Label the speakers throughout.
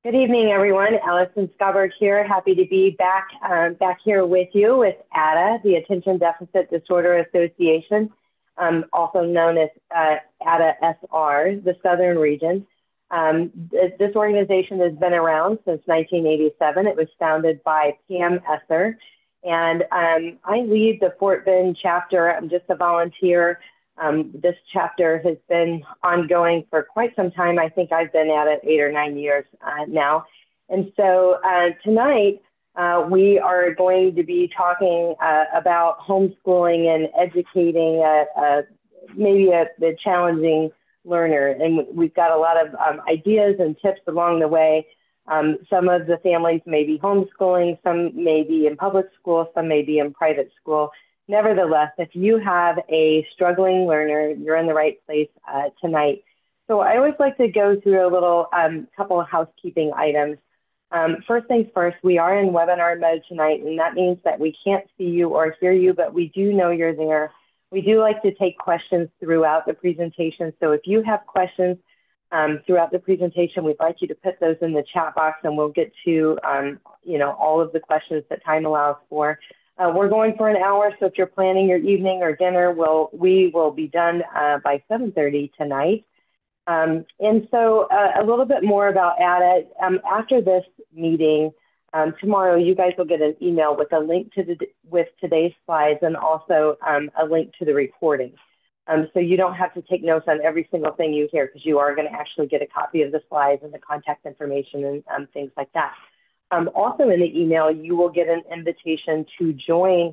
Speaker 1: Good evening, everyone. Allison Scoberg here. Happy to be back here with you with ADDA, the Attention Deficit Disorder Association, also known as ADDA-SR, the Southern Region. This organization has been around since 1987. It was founded by Pam Esser, and I lead the Fort Bend chapter. I'm just a volunteer. This chapter has been ongoing for quite some time. I think I've been at it 8 or 9 years now. And so tonight we are going to be talking about homeschooling and educating maybe the challenging learner. And we've got a lot of ideas and tips along the way. Some of the families may be homeschooling, some may be in public school, some may be in private school. Nevertheless, if you have a struggling learner, you're in the right place tonight. So I always like to go through a little couple of housekeeping items. First things first, we are in webinar mode tonight, and that means that we can't see you or hear you, but we do know you're there. We do like to take questions throughout the presentation. So if you have questions throughout the presentation, we'd like you to put those in the chat box, and we'll get to all of the questions that time allows for. We're going for an hour, so if you're planning your evening or dinner, we will be done by 7:30 tonight. And so a little bit more about ADDA. After this meeting, tomorrow you guys will get an email with a link to with today's slides and also a link to the recording. So you don't have to take notes on every single thing you hear, because you are going to actually get a copy of the slides and the contact information and things like that. Also in the email, you will get an invitation to join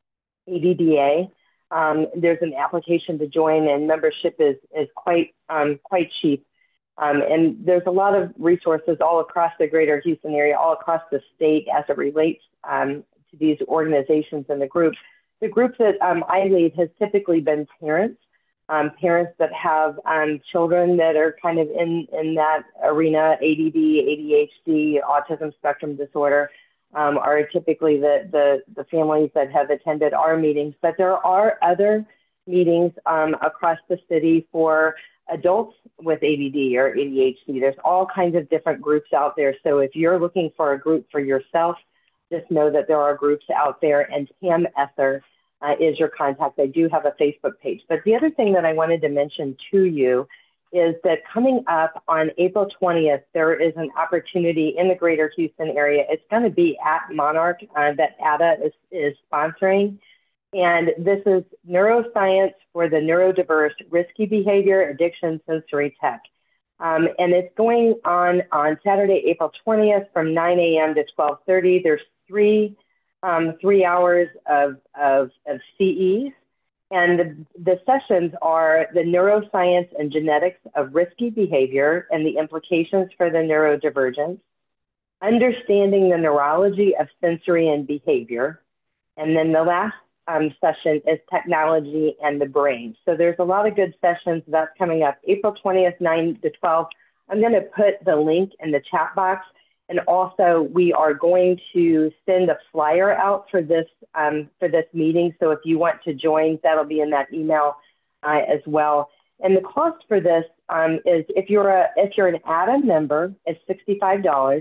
Speaker 1: ADDA. There's an application to join, and membership is quite cheap. And there's a lot of resources all across the greater Houston area, all across the state as it relates to these organizations and the groups. The group that I lead has typically been parents that have children that are kind of in that arena. ADD, ADHD, autism spectrum disorder are typically the families that have attended our meetings. But there are other meetings across the city for adults with ADD or ADHD. There's all kinds of different groups out there. So if you're looking for a group for yourself, just know that there are groups out there, and Pam Esser is your contact. I do have a Facebook page. But the other thing that I wanted to mention to you is that coming up on April 20th, there is an opportunity in the greater Houston area. It's going to be at Monarch that ADDA is sponsoring. And this is Neuroscience for the Neurodiverse, Risky Behavior, Addiction, Sensory Tech. And it's going on Saturday, April 20th from 9 a.m. to 12:30. There's 3 hours of CEs, and the sessions are the neuroscience and genetics of risky behavior and the implications for the neurodivergence, understanding the neurology of sensory and behavior, and then the last session is technology and the brain. So there's a lot of good sessions that's coming up April 20th, 9 to 12. I'm going to put the link in the chat box. And also, we are going to send a flyer out for this meeting. So if you want to join, that'll be in that email as well. And the cost for this is if you're an ADDA member, it's $65.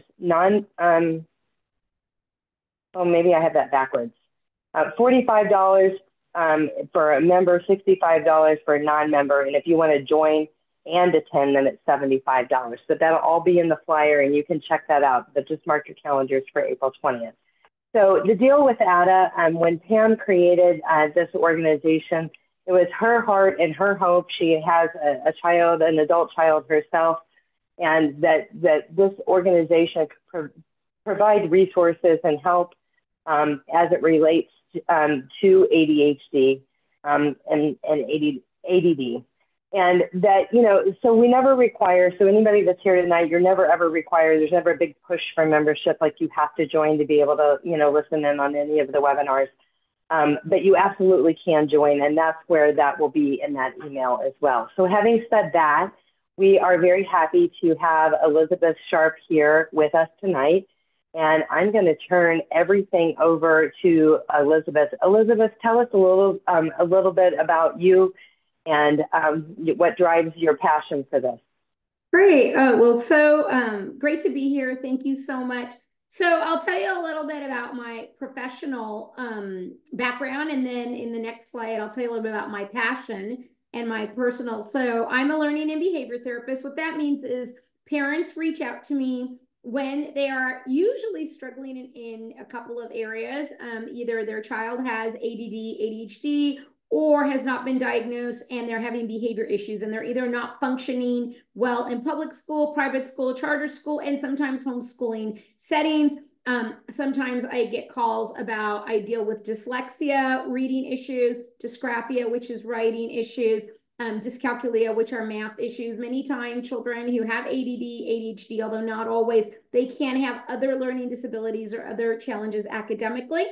Speaker 1: Maybe I have that backwards. $45 for a member, $65 for a non-member, and if you want to join and attend, then it's $75. So that'll all be in the flyer, and you can check that out. But just mark your calendars for April 20th. So the deal with ADDA, when Pam created this organization, it was her heart and her hope. She has a child, an adult child herself, and that this organization could provide resources and help as it relates to ADHD and ADD. And that, so we never require, so anybody that's here tonight, you're never ever required, there's never a big push for membership, like you have to join to be able to, listen in on any of the webinars. But you absolutely can join, and that's where that will be in that email as well. So having said that, we are very happy to have Elizabeth Sharp here with us tonight. And I'm going to turn everything over to Elizabeth. Elizabeth, tell us a little bit about you and what drives your passion for this.
Speaker 2: Great. Oh, well, so great to be here. Thank you so much. So I'll tell you a little bit about my professional background, and then in the next slide, I'll tell you a little bit about my passion and my personal. So I'm a learning and behavior therapist. What that means is parents reach out to me when they are usually struggling in a couple of areas. Either their child has ADD, ADHD, or has not been diagnosed and they're having behavior issues and they're either not functioning well in public school, private school, charter school, and sometimes homeschooling settings. Sometimes I get calls about I deal with dyslexia, reading issues, dysgraphia, which is writing issues, dyscalculia, which are math issues. Many times children who have ADD, ADHD, although not always, they can have other learning disabilities or other challenges academically.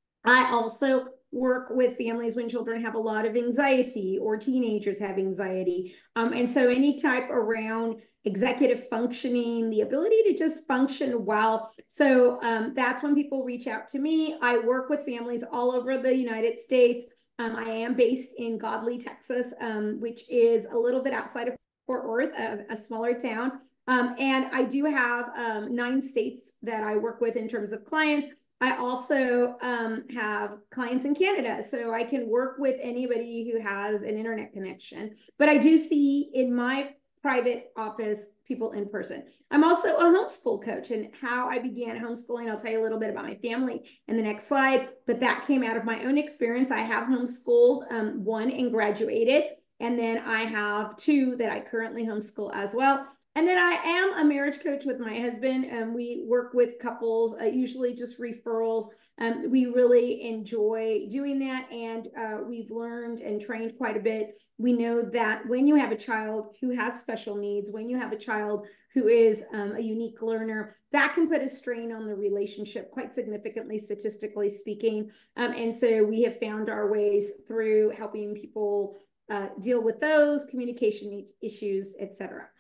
Speaker 2: I also work with families when children have a lot of anxiety or teenagers have anxiety. And so any type around executive functioning, the ability to just function well. So that's when people reach out to me. I work with families all over the United States. I am based in Godley, Texas, which is a little bit outside of Fort Worth, a smaller town. And I do have 9 states that I work with in terms of clients. I also have clients in Canada, so I can work with anybody who has an internet connection. But I do see in my private office people in person. I'm also a homeschool coach, and how I began homeschooling, I'll tell you a little bit about my family in the next slide, but that came out of my own experience. I have homeschooled 1 and graduated, and then I have 2 that I currently homeschool as well. And then I am a marriage coach with my husband, and we work with couples, usually just referrals. We really enjoy doing that, and we've learned and trained quite a bit. We know that when you have a child who has special needs, when you have a child who is a unique learner, that can put a strain on the relationship quite significantly, statistically speaking. And so we have found our ways through helping people deal with those communication issues, etc.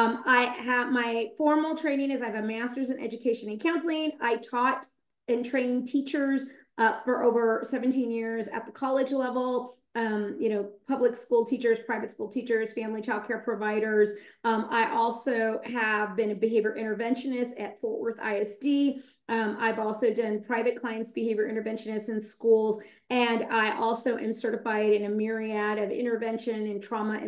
Speaker 2: I have my formal training is I have a master's in education and counseling. I taught and trained teachers for over 17 years at the college level. Public school teachers, private school teachers, family child care providers. I also have been a behavior interventionist at Fort Worth ISD. I've also done private clients behavior interventionists in schools, and I also am certified in a myriad of intervention and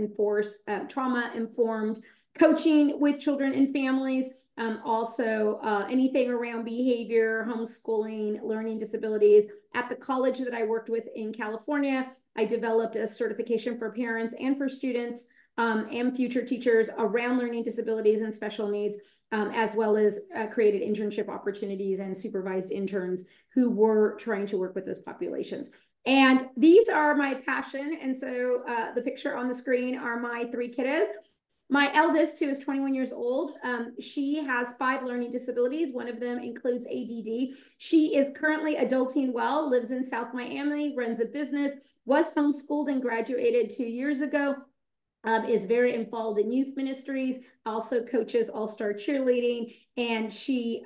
Speaker 2: trauma-informed coaching with children and families. Also anything around behavior, homeschooling, learning disabilities. At the college that I worked with in California, I developed a certification for parents and for students and future teachers around learning disabilities and special needs, as well as created internship opportunities and supervised interns who were trying to work with those populations. And these are my passion. And so the picture on the screen are my 3 kiddos. My eldest, who is 21 years old, she has 5 learning disabilities. One of them includes ADD. She is currently adulting well, lives in South Miami, runs a business, was homeschooled and graduated 2 years ago, is very involved in youth ministries, also coaches all-star cheerleading, and she,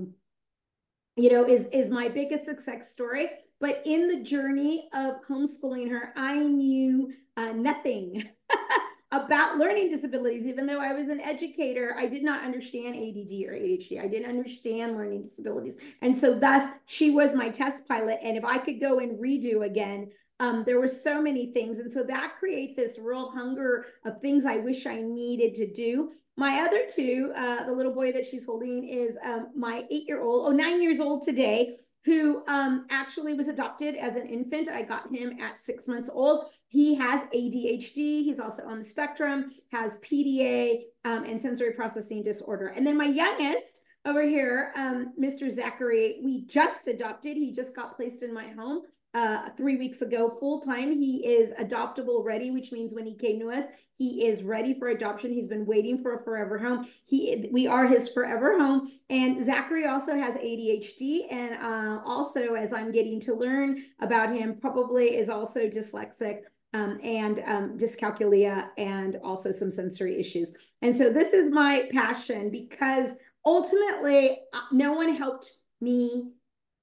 Speaker 2: is my biggest success story. But in the journey of homeschooling her, I knew nothing about learning disabilities. Even though I was an educator, I did not understand ADD or ADHD. I didn't understand learning disabilities. And so thus she was my test pilot. And if I could go and redo again, there were so many things. And so that created this real hunger of things I wish I needed to do. My other 2, the little boy that she's holding is my 9 years old today, who actually was adopted as an infant. I got him at 6 months old. He has ADHD. He's also on the spectrum, has PDA and sensory processing disorder. And then my youngest over here, Mr. Zachary, we just adopted. He just got placed in my home 3 weeks ago, full time. He is adoptable ready, which means when he came to us, he is ready for adoption. He's been waiting for a forever home. We are his forever home. And Zachary also has ADHD, and also, as I'm getting to learn about him, probably is also dyslexic and dyscalculia, and also some sensory issues. And so this is my passion, because ultimately no one helped me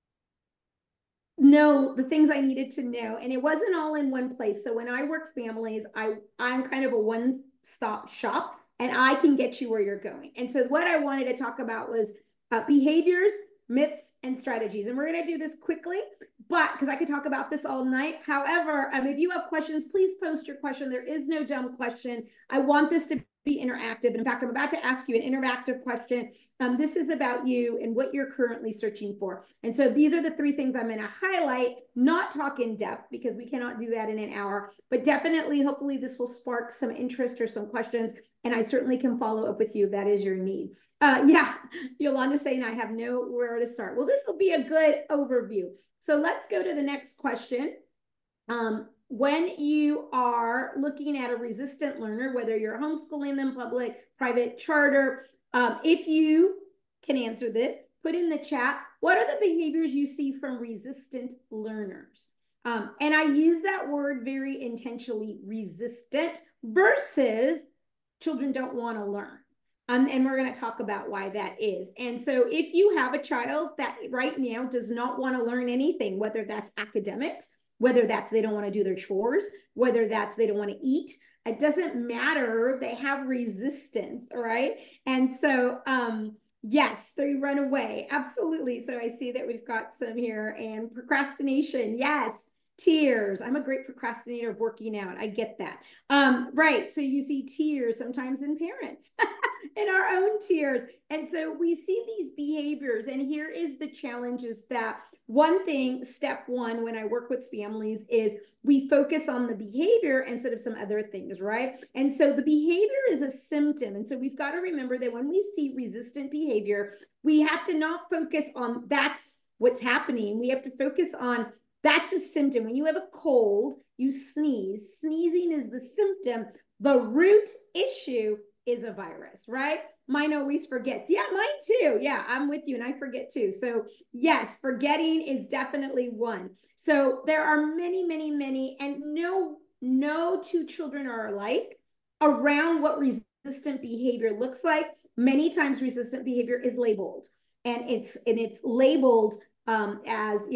Speaker 2: know the things I needed to know. And it wasn't all in one place. So when I work families, I'm kind of a one-stop shop. and I can get you where you're going. And so what I wanted to talk about was behaviors, myths, and strategies. And we're going to do this quickly, but because I could talk about this all night. However, if you have questions, please post your question. There is no dumb question. I want this to be interactive. And in fact, I'm about to ask you an interactive question. This is about you and what you're currently searching for. And so these are the 3 things I'm going to highlight, not talk in depth because we cannot do that in an hour, but definitely, hopefully this will spark some interest or some questions. And I certainly can follow up with you if that is your need. Yeah, Yolanda saying I have nowhere to start. Well, this will be a good overview. So let's go to the next question. When you are looking at a resistant learner, whether you're homeschooling them, public, private, charter, if you can answer this, put in the chat, what are the behaviors you see from resistant learners? And I use that word very intentionally, resistant, versus children don't want to learn. And we're going to talk about why that is. And so if you have a child that right now does not want to learn anything, whether that's academics, whether that's they don't want to do their chores, whether that's they don't want to eat, it doesn't matter. They have resistance, all right? And so, yes, they run away. Absolutely. So I see that we've got some here. And procrastination, yes. Tears. I'm a great procrastinator of working out. I get that. Right. So you see tears sometimes in parents, in our own tears. And so we see these behaviors. And here is the challenge is that one thing, step 1, when I work with families is we focus on the behavior instead of some other things, right? And so the behavior is a symptom. And so we've got to remember that when we see resistant behavior, we have to not focus on that's what's happening. We have to focus on that's a symptom. When you have a cold, you sneeze. Sneezing is the symptom. The root issue is a virus, right? Mine always forgets. Yeah, mine too. Yeah, I'm with you and I forget too. So yes, forgetting is definitely one. So there are many, many, many, and no 2 children are alike around what resistant behavior looks like. Many times resistant behavior is labeled and it's labeled as,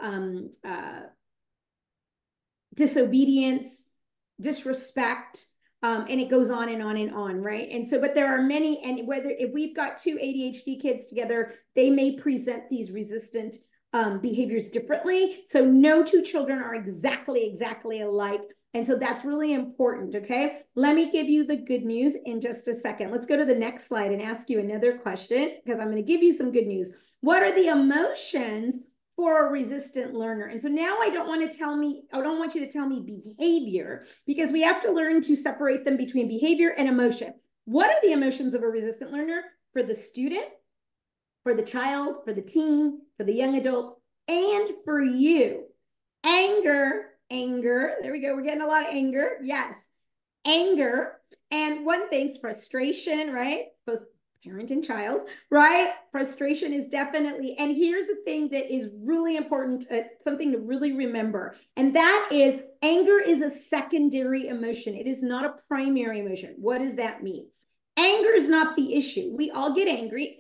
Speaker 2: disobedience, disrespect, and it goes on and on and on, right? And so, but there are many, and if we've got 2 ADHD kids together, they may present these resistant behaviors differently. So no 2 children are exactly alike. And so that's really important, okay? Let me give you the good news in just a second. Let's go to the next slide and ask you another question because I'm going to give you some good news. What are the emotions for a resistant learner? And so now I don't want you to tell me behavior because we have to learn to separate them between behavior and emotion. What are the emotions of a resistant learner for the student, for the child, for the teen, for the young adult, and for you? Anger, there we go. We're getting a lot of anger. Yes, anger. And one thing's frustration, right? Both parent and child, right? Frustration is definitely, and here's the thing that is really important, something to really remember, and that is anger is a secondary emotion. It is not a primary emotion. What does that mean? Anger is not the issue. We all get angry.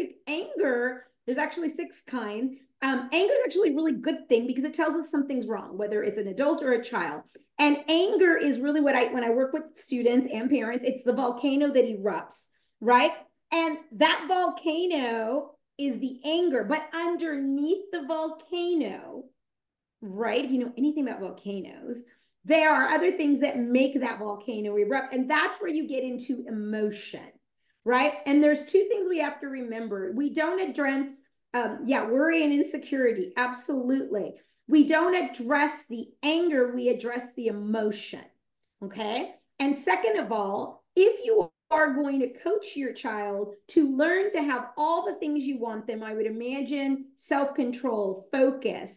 Speaker 2: Anger, there's actually 6 kinds. Anger is actually a really good thing because it tells us something's wrong, whether it's an adult or a child. And anger is really when I work with students and parents, it's the volcano that erupts, right? And that volcano is the anger, but underneath the volcano, right? If you know anything about volcanoes, there are other things that make that volcano erupt. And that's where you get into emotion, right? And there's 2 things we have to remember. We don't address, worry and insecurity. Absolutely. We don't address the anger, we address the emotion, okay? And second of all, if you are going to coach your child to learn to have all the things you want them, I would imagine self-control, focus,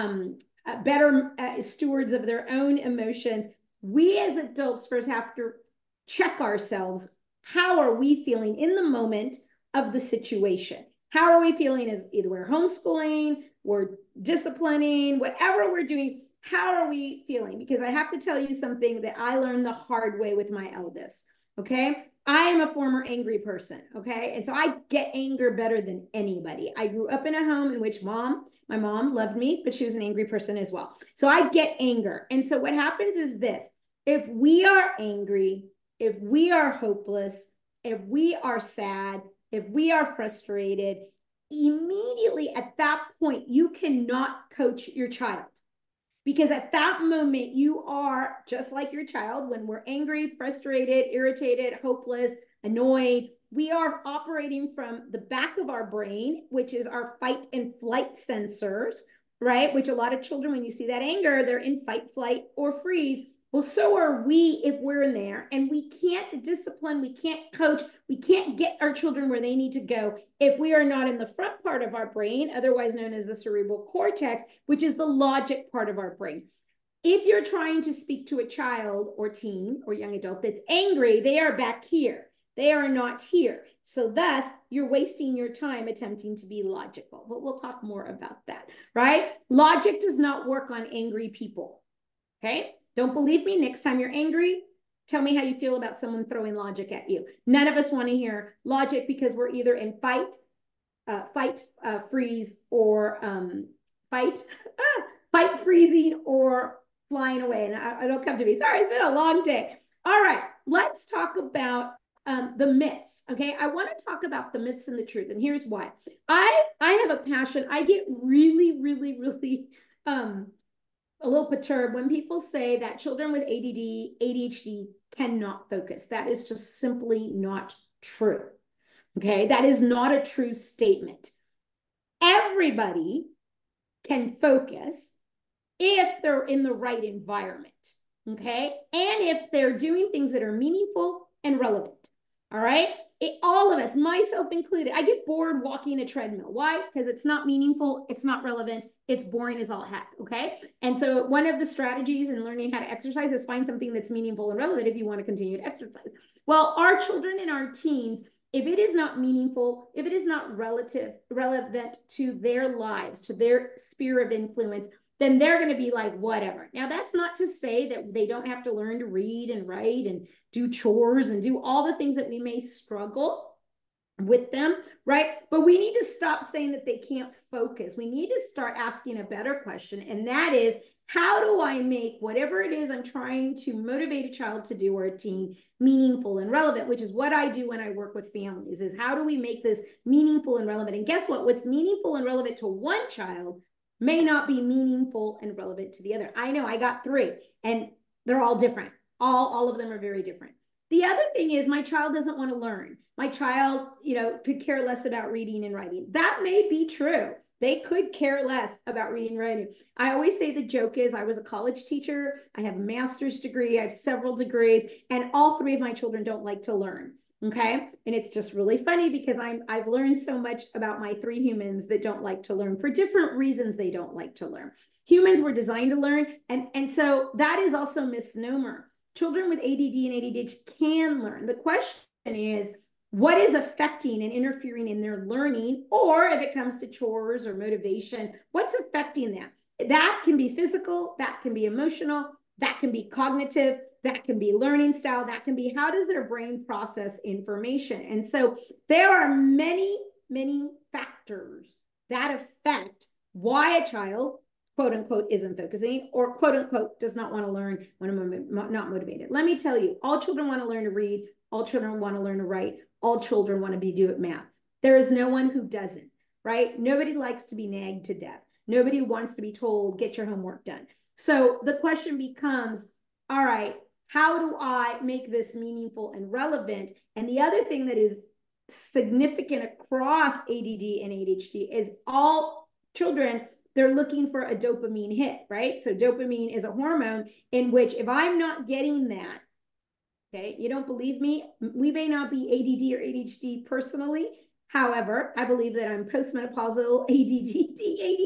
Speaker 2: better stewards of their own emotions. We as adults first have to check ourselves. How are we feeling in the moment of the situation? How are we feeling as either we're homeschooling, we're disciplining, whatever we're doing, how are we feeling? Because I have to tell you something that I learned the hard way with my eldest, okay? I am a former angry person, okay? And so I get anger better than anybody. I grew up in a home in which my mom loved me, but she was an angry person as well. So I get anger. And so what happens is this: if we are angry, if we are hopeless, if we are sad, if we are frustrated, immediately at that point, you cannot coach your child. Because at that moment, you are just like your child. When we're angry, frustrated, irritated, hopeless, annoyed, we are operating from the back of our brain, which is our fight and flight sensors, right? Which a lot of children, when you see that anger, they're in fight, flight, or freeze. Well, so are we if we're in there. And we can't discipline, we can't coach, we can't get our children where they need to go if we are not in the front part of our brain, otherwise known as the cerebral cortex, which is the logic part of our brain. If you're trying to speak to a child or teen or young adult that's angry, they are back here. They are not here. So thus, you're wasting your time attempting to be logical. But we'll talk more about that, right? Logic does not work on angry people, okay? Don't believe me? Next time you're angry, tell me how you feel about someone throwing logic at you. None of us want to hear logic because we're either in fight, freeze, or fight, freezing, or flying away. And I don't come to me. Sorry, it's been a long day. All right, let's talk about the myths. Okay, I want to talk about the myths and the truth, and here's why. I have a passion. I get really, really, really a little perturbed when people say that children with ADD, ADHD cannot focus. That is just simply not true. Okay, that is not a true statement. Everybody can focus if they're in the right environment. Okay, and if they're doing things that are meaningful and relevant. All right, all of us, myself included, I get bored walking a treadmill. Why? Because it's not meaningful, it's not relevant, it's boring as all heck, okay? And so one of the strategies in learning how to exercise is find something that's meaningful and relevant if you want to continue to exercise. Well, our children and our teens, if it is not meaningful, if it is not relevant to their lives, to their sphere of influence, then they're going to be like, whatever. Now, that's not to say that they don't have to learn to read and write and do chores and do all the things that we may struggle with them, right? But we need to stop saying that they can't focus. We need to start asking a better question, and that is, how do I make whatever it is I'm trying to motivate a child to do or a teen meaningful and relevant, which is what I do when I work with families, is how do we make this meaningful and relevant? And guess what? What's meaningful and relevant to one child may not be meaningful and relevant to the other. I know I got 3 and they're all different. All of them are very different. The other thing is my child doesn't want to learn. My child, could care less about reading and writing. That may be true. They could care less about reading and writing. I always say the joke is I was a college teacher. I have a master's degree. I have several degrees, and all 3 of my children don't like to learn. Okay. And it's just really funny because I've learned so much about my 3 humans that don't like to learn for different reasons. They don't like to learn. Humans were designed to learn. And so that is also a misnomer. Children with ADD and ADHD can learn. The question is, what is affecting and interfering in their learning? Or if it comes to chores or motivation, what's affecting that? That can be physical, that can be emotional, that can be cognitive, that can be learning style, that can be how does their brain process information. And so there are many, many factors that affect why a child, quote unquote, isn't focusing, or quote unquote, does not want to learn when I'm not motivated. Let me tell you, all children want to learn to read, all children want to learn to write, all children want to be good at math. There is no one who doesn't, right? Nobody likes to be nagged to death. Nobody wants to be told, get your homework done. So the question becomes, all right, how do I make this meaningful and relevant? And the other thing that is significant across ADD and ADHD is all children, they're looking for a dopamine hit, right? So dopamine is a hormone in which if I'm not getting that, okay, you don't believe me? We may not be ADD or ADHD personally. However, I believe that I'm postmenopausal ADD,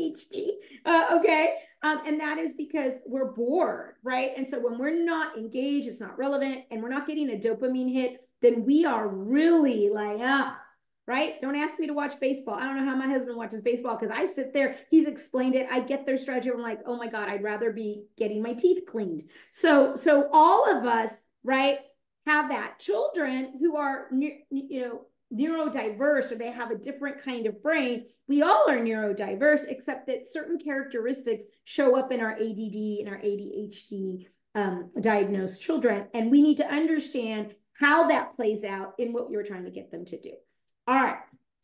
Speaker 2: ADHD, okay? And that is because we're bored, right? And so when we're not engaged, it's not relevant, and we're not getting a dopamine hit, then we are really like, right? Don't ask me to watch baseball. I don't know how my husband watches baseball because I sit there, he's explained it, I get their strategy, I'm like, oh my God, I'd rather be getting my teeth cleaned. So all of us, right, have that. Children who are, neurodiverse, or they have a different kind of brain, we all are neurodiverse, except that certain characteristics show up in our ADD and our ADHD diagnosed children. And we need to understand how that plays out in what you're trying to get them to do. All right.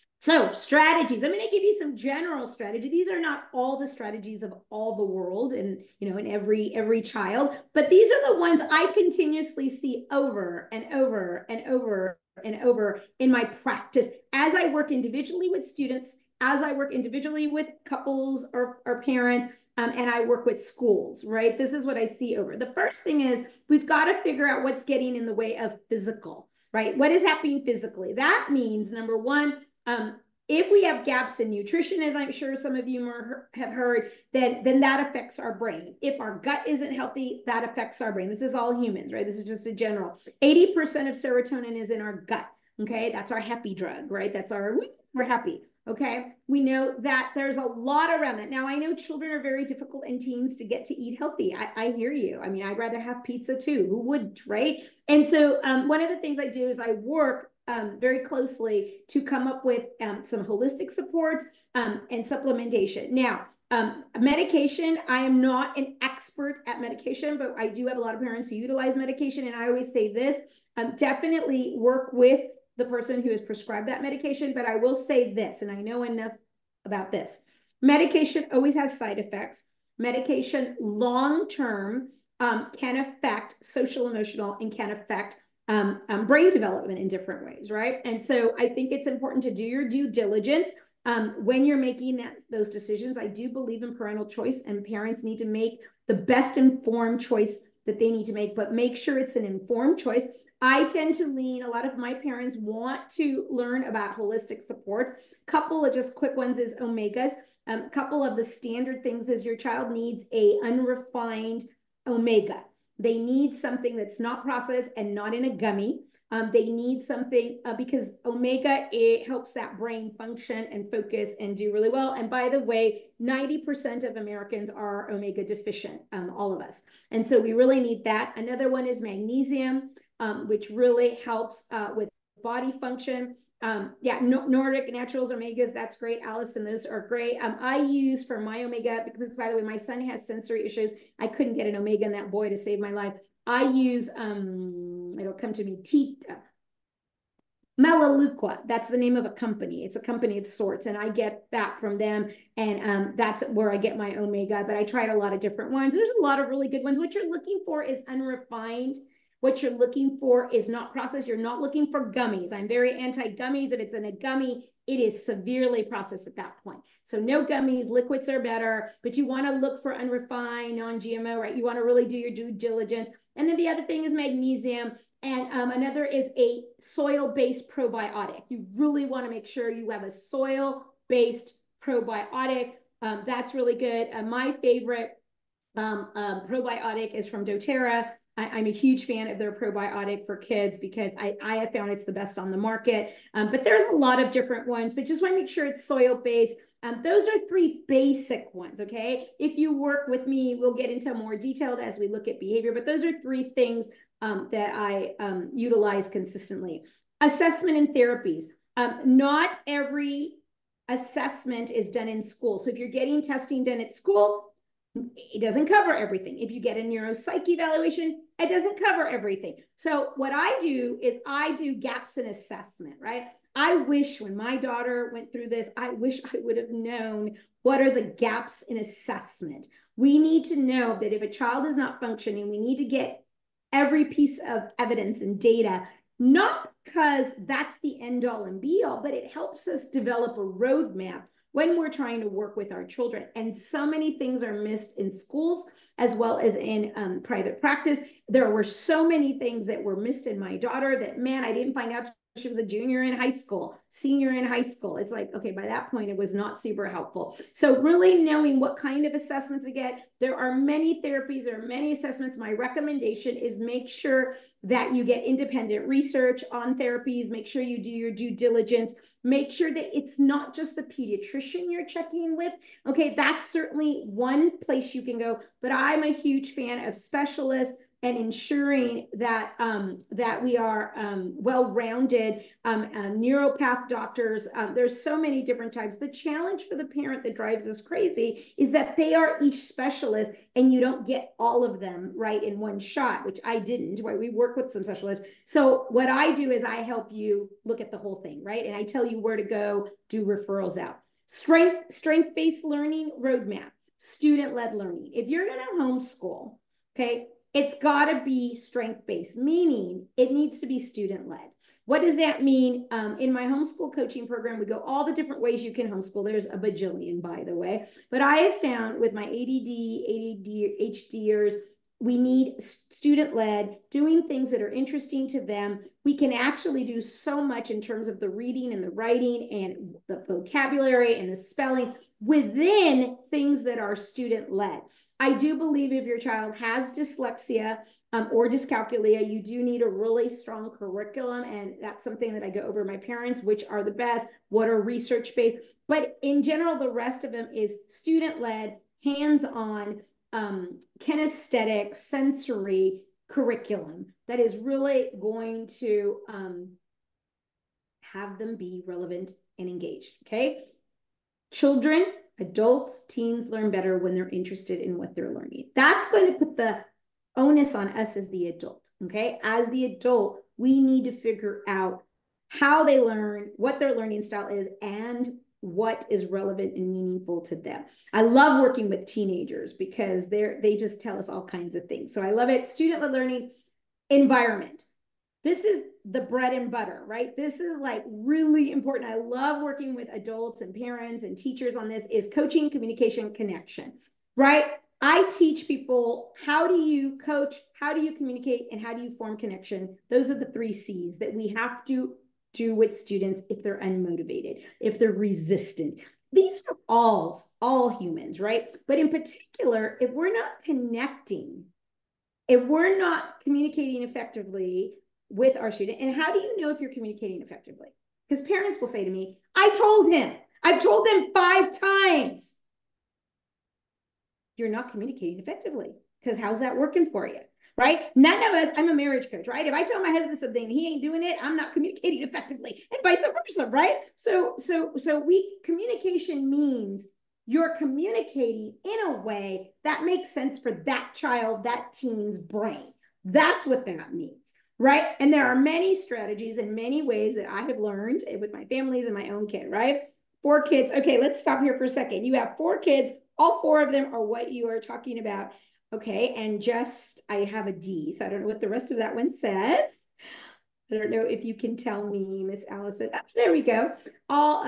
Speaker 2: So strategies, I'm going to give you some general strategy. These are not all the strategies of all the world and, in every child, but these are the ones I continuously see over and over and over and over in my practice as I work individually with students, as I work individually with couples or parents, and I work with schools, right? This is what I see over. The first thing is we've got to figure out what's getting in the way of physical, right? What is happening physically? That means, number one, if we have gaps in nutrition, as I'm sure some of you have heard, then that affects our brain. If our gut isn't healthy, that affects our brain. This is all humans, right? This is just a general. 80% of serotonin is in our gut, okay? That's our happy drug, right? That's we're happy, okay? We know that there's a lot around that. Now, I know children are very difficult and teens to get to eat healthy. I hear you. I mean, I'd rather have pizza too. Who wouldn't, right? And so one of the things I do is I work very closely to come up with some holistic supports and supplementation. Now, medication, I am not an expert at medication, but I do have a lot of parents who utilize medication. And I always say this, definitely work with the person who has prescribed that medication. But I will say this, and I know enough about this. Medication always has side effects. Medication long-term can affect social, emotional, and can affect brain development in different ways, right? And so I think it's important to do your due diligence when you're making those decisions. I do believe in parental choice, and parents need to make the best informed choice that they need to make, but make sure it's an informed choice. I tend to lean, a lot of my parents want to learn about holistic supports. A couple of just quick ones is omegas. A couple of the standard things is your child needs a unrefined omega. They need something that's not processed and not in a gummy. They need something because omega, it helps that brain function and focus and do really well. And by the way, 90% of Americans are omega deficient, all of us. And so we really need that. Another one is magnesium, which really helps with body function. Nordic Naturals omegas, that's great, Allison, those are great. I use for my omega, because by the way, my son has sensory issues. I couldn't get an omega in that boy to save my life. I use, it'll come to me, Melaleuca. That's the name of a company. It's a company of sorts, and I get that from them, and that's where I get my omega, but I tried a lot of different ones. There's a lot of really good ones. What you're looking for is unrefined. What you're looking for is not processed. You're not looking for gummies. I'm very anti-gummies. If it's in a gummy, it is severely processed at that point. So no gummies, liquids are better, but you want to look for unrefined, non-GMO, right? You want to really do your due diligence. And then the other thing is magnesium. And another is a soil-based probiotic. You really want to make sure you have a soil-based probiotic. That's really good. My favorite probiotic is from doTERRA. I'm a huge fan of their probiotic for kids because I have found it's the best on the market. But there's a lot of different ones, but just want to make sure it's soil-based. Those are three basic ones, okay? If you work with me, we'll get into more detailed as we look at behavior, but those are three things that I utilize consistently. Assessment and therapies. Not every assessment is done in school. So if you're getting testing done at school, it doesn't cover everything. If you get a neuropsych evaluation, it doesn't cover everything. So what I do is I do gaps in assessment, right? I wish when my daughter went through this, I wish I would have known what are the gaps in assessment. We need to know that if a child is not functioning, we need to get every piece of evidence and data, not because that's the end all and be all, but it helps us develop a roadmap when we're trying to work with our children. And so many things are missed in schools as well as in private practice. There were so many things that were missed in my daughter that, man, I didn't find out till she was a junior in high school, senior in high school. It's like, okay, by that point, it was not super helpful. So really knowing what kind of assessments to get. There are many therapies, there are many assessments. My recommendation is make sure that you get independent research on therapies, make sure you do your due diligence, make sure that it's not just the pediatrician you're checking with. Okay, that's certainly one place you can go, but I'm a huge fan of specialists, and ensuring that that we are well-rounded neuropath doctors. There's so many different types. The challenge for the parent that drives us crazy is that they are each specialist and you don't get all of them right in one shot, which I didn't, right? We work with some specialists. So what I do is I help you look at the whole thing, right? And I tell you where to go, do referrals out. Strength-based learning roadmap, student-led learning. If you're going to homeschool, okay, it's got to be strength-based, meaning it needs to be student-led. What does that mean? In my homeschool coaching program, we go all the different ways you can homeschool. There's a bajillion, by the way. But I have found with my ADHDers, we need student-led, doing things that are interesting to them. We can actually do so much in terms of the reading and the writing and the vocabulary and the spelling within things that are student-led. I do believe if your child has dyslexia or dyscalculia, you do need a really strong curriculum. And that's something that I go over my parents, which are the best, what are research-based. But in general, the rest of them is student-led, hands-on, kinesthetic, sensory curriculum that is really going to have them be relevant and engaged, okay? Children, adults, teens learn better when they're interested in what they're learning. That's going to put the onus on us as the adult, okay? As the adult, we need to figure out how they learn, what their learning style is, and what is relevant and meaningful to them. I love working with teenagers because they just tell us all kinds of things. So I love it. Student-led learning environment. This is the bread and butter, right? This is like really important. I love working with adults and parents and teachers on this is coaching, communication, connection, right? I teach people, how do you coach, how do you communicate, and how do you form connection? Those are the 3 C's that we have to do with students if they're unmotivated, if they're resistant. These are all humans, right? But in particular, if we're not connecting, if we're not communicating effectively with our student, and how do you know if you're communicating effectively? Because parents will say to me, I've told him 5 times. You're not communicating effectively, because how's that working for you? Right? None of us, I'm a marriage coach, right? If I tell my husband something and he ain't doing it, I'm not communicating effectively, and vice versa, right? So communication means you're communicating in a way that makes sense for that child, that teen's brain. That's what that means, right? And there are many strategies and many ways that I have learned with my families and my own kid, right? 4 kids. Okay, let's stop here for a second. You have 4 kids. All 4 of them are what you are talking about. Okay, and just, I have a D, so I don't know what the rest of that one says. I don't know if you can tell me, Miss Allison. Oh, there we go. All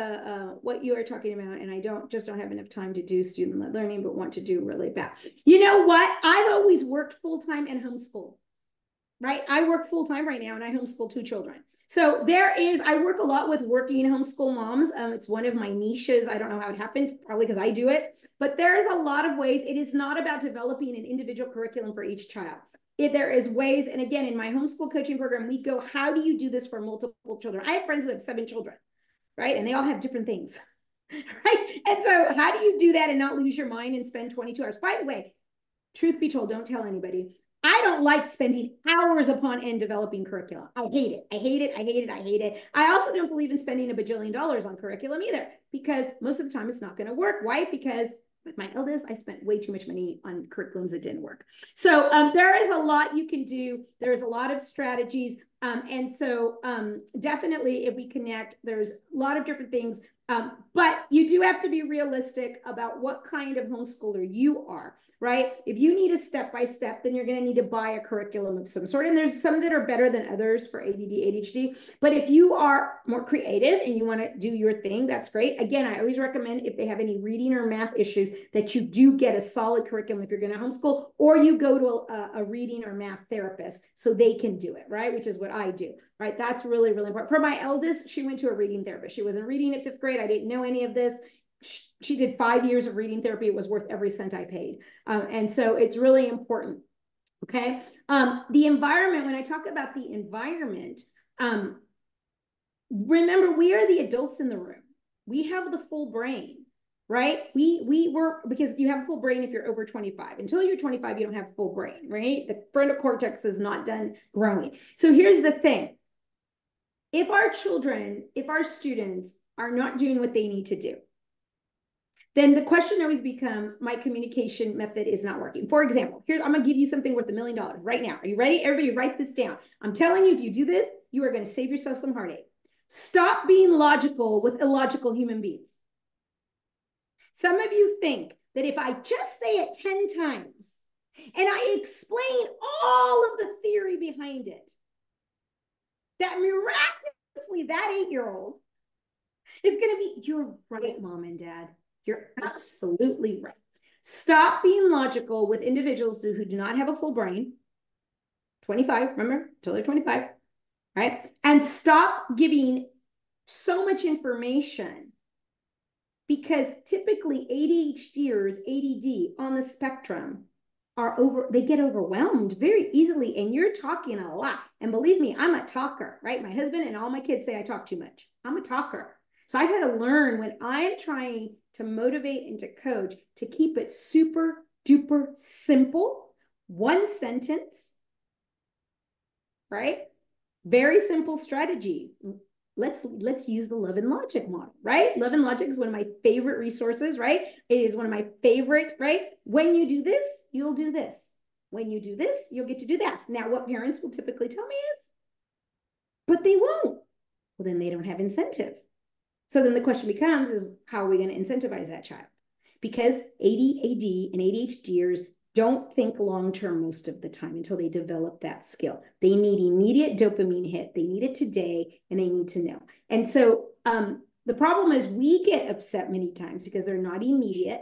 Speaker 2: what you are talking about, and I don't have enough time to do student-led learning, but want to do really bad. You know what? I've always worked full-time and homeschool, right? I work full-time right now, and I homeschool 2 children. So I work a lot with working homeschool moms. It's one of my niches. I don't know how it happened, probably because I do it. But there's a lot of ways. It is not about developing an individual curriculum for each child. If there is ways, and again, in my homeschool coaching program, we go, how do you do this for multiple children? I have friends who have 7 children, right? And they all have different things, right? And so how do you do that and not lose your mind and spend 22 hours? By the way, truth be told, don't tell anybody. I don't like spending hours upon end developing curriculum. I hate it. I hate it. I hate it. I hate it. I also don't believe in spending $1 bajillion on curriculum either, because most of the time it's not going to work. Why? Because with my eldest, I spent way too much money on curriculums that didn't work. So there is a lot you can do. There's a lot of strategies. And so definitely if we connect, there's a lot of different things. But you do have to be realistic about what kind of homeschooler you are, right? If you need a step-by-step, then you're going to need to buy a curriculum of some sort. And there's some that are better than others for ADD, ADHD. But if you are more creative and you want to do your thing, that's great. Again, I always recommend if they have any reading or math issues that you do get a solid curriculum if you're going to homeschool, or you go to a reading or math therapist so they can do it, right? Which is what I do, right? That's really, really important. For my eldest, she went to a reading therapist. She wasn't reading at 5th grade. I didn't know any of this. She did 5 years of reading therapy. It was worth every cent I paid. And so it's really important. Okay. The environment, when I talk about the environment, remember, we are the adults in the room. We have the full brain. right? We were, because you have a full brain if you're over 25. Until you're 25, you don't have full brain, right? The frontal cortex is not done growing. So here's the thing. If our children, if our students are not doing what they need to do, then the question always becomes, my communication method is not working. For example, here, I'm gonna give you something worth $1 million right now. Are you ready? Everybody write this down. I'm telling you, if you do this, you are gonna save yourself some heartache. Stop being logical with illogical human beings. Some of you think that if I just say it 10 times and I explain all of the theory behind it, that miraculously that 8-year-old is gonna be, you're right, mom and dad. You're absolutely right. Stop being logical with individuals who do not have a full brain. 25, remember, until they're 25, right? And stop giving so much information, because typically ADHDers, ADD on the spectrum they get overwhelmed very easily, and you're talking a lot. And believe me, I'm a talker, right? My husband and all my kids say I talk too much. I'm a talker. So I've had to learn, when I'm trying to motivate and to coach, to keep it super duper simple, one sentence, right? Very simple strategy. Let's use the Love and Logic model, right? Love and Logic is one of my favorite resources, right? It is one of my favorite, right? When you do this, you'll do this. When you do this, you'll get to do that. Now, what parents will typically tell me is, but they won't. Well, then they don't have incentive. So then the question becomes, is how are we going to incentivize that child? Because AD and ADHDers don't think long-term most of the time until they develop that skill. They need immediate dopamine hit. They need it today, and they need to know. And so the problem is we get upset many times because they're not immediate,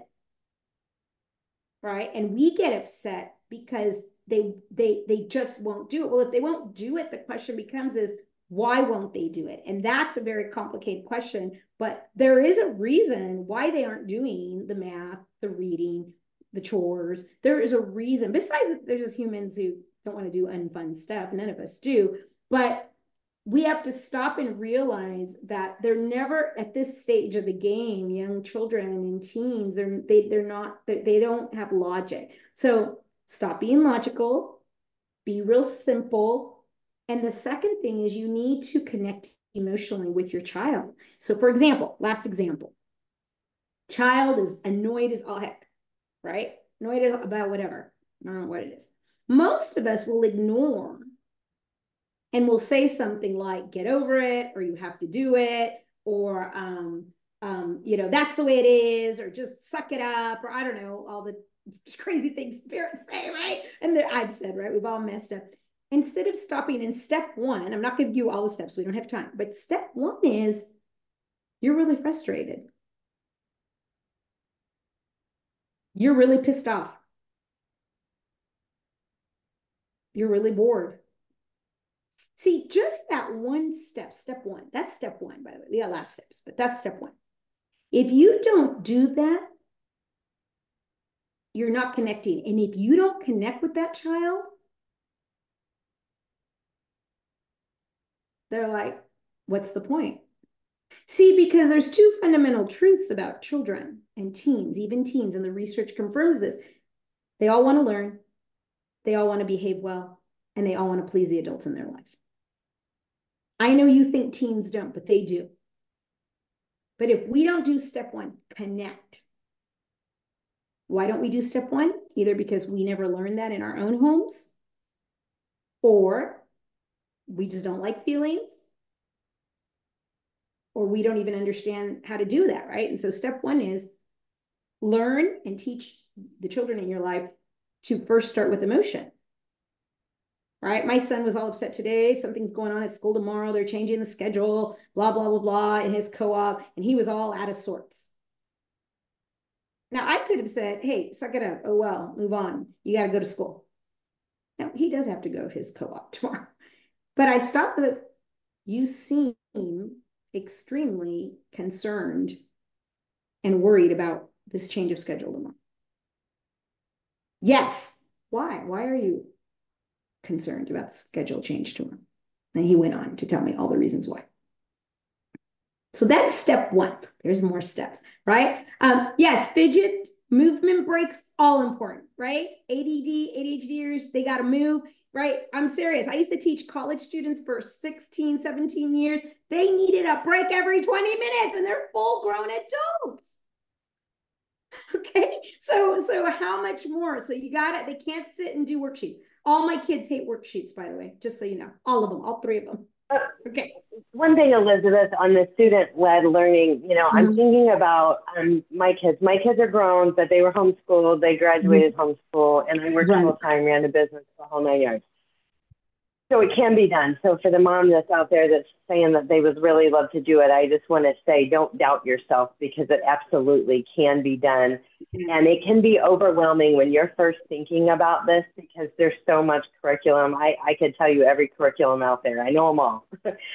Speaker 2: right? And we get upset because they just won't do it. Well, if they won't do it, the question becomes is, why won't they do it? And that's a very complicated question, but there is a reason why they aren't doing the math, the reading, the chores. There is a reason. Besides, there's just humans who don't want to do unfun stuff. None of us do. But we have to stop and realize that they're never at this stage of the game. Young children and teens, they don't have logic. So stop being logical. Be real simple. And the second thing is, you need to connect emotionally with your child. So for example, last example, child is annoyed as all heck, right? Annoyed about whatever. I don't know what it is. Most of us will ignore and will say something like, get over it, or you have to do it, or, that's the way it is, or just suck it up, or I don't know, all the crazy things parents say, right? And I've said, right, we've all messed up. Instead of stopping in step one, I'm not giving you all the steps, we don't have time, but step one is, you're really frustrated. You're really pissed off. You're really bored. See, just that one step one, that's step one, by the way. We got last steps, but that's step one. If you don't do that, you're not connecting. And if you don't connect with that child, they're like, what's the point? See, because there's two fundamental truths about children and teens, even teens, and the research confirms this. They all want to learn, they all want to behave well, and they all want to please the adults in their life. I know you think teens don't, but they do. But if we don't do step one, connect. Why don't we do step one? Either because we never learned that in our own homes, or we just don't like feelings, or we don't even understand how to do that, right? And so step one is learn and teach the children in your life to first start with emotion. Right? My son was all upset today. Something's going on at school tomorrow. They're changing the schedule, blah, blah, blah, blah, in his co-op. And he was all out of sorts. Now, I could have said, hey, suck it up. Oh, well, move on. You got to go to school. Now, he does have to go to his co-op tomorrow. But I stopped with, you seem extremely concerned and worried about this change of schedule tomorrow. Yes. Why? Why are you concerned about the schedule change tomorrow? And he went on to tell me all the reasons why. So that's step one. There's more steps, right? Yes, fidget, movement breaks, all important, right? ADD, ADHDers, they got to move, right? I'm serious. I used to teach college students for 16, 17 years. They needed a break every 20 minutes and they're full grown adults. Okay, so how much more? So you got it. They can't sit and do worksheets. All my kids hate worksheets, by the way, just so you know. All of them, all three of them. Okay.
Speaker 1: One thing, Elizabeth, on the student-led learning, I'm thinking about my kids. My kids are grown, but they were homeschooled. They graduated homeschool, and I worked full-time, ran a business, the whole 9 yards. So it can be done. So for the mom that's out there that's saying that they would really love to do it, I just want to say, don't doubt yourself, because it absolutely can be done. Yes. And it can be overwhelming when you're first thinking about this, because there's so much curriculum. I could tell you every curriculum out there. I know them all.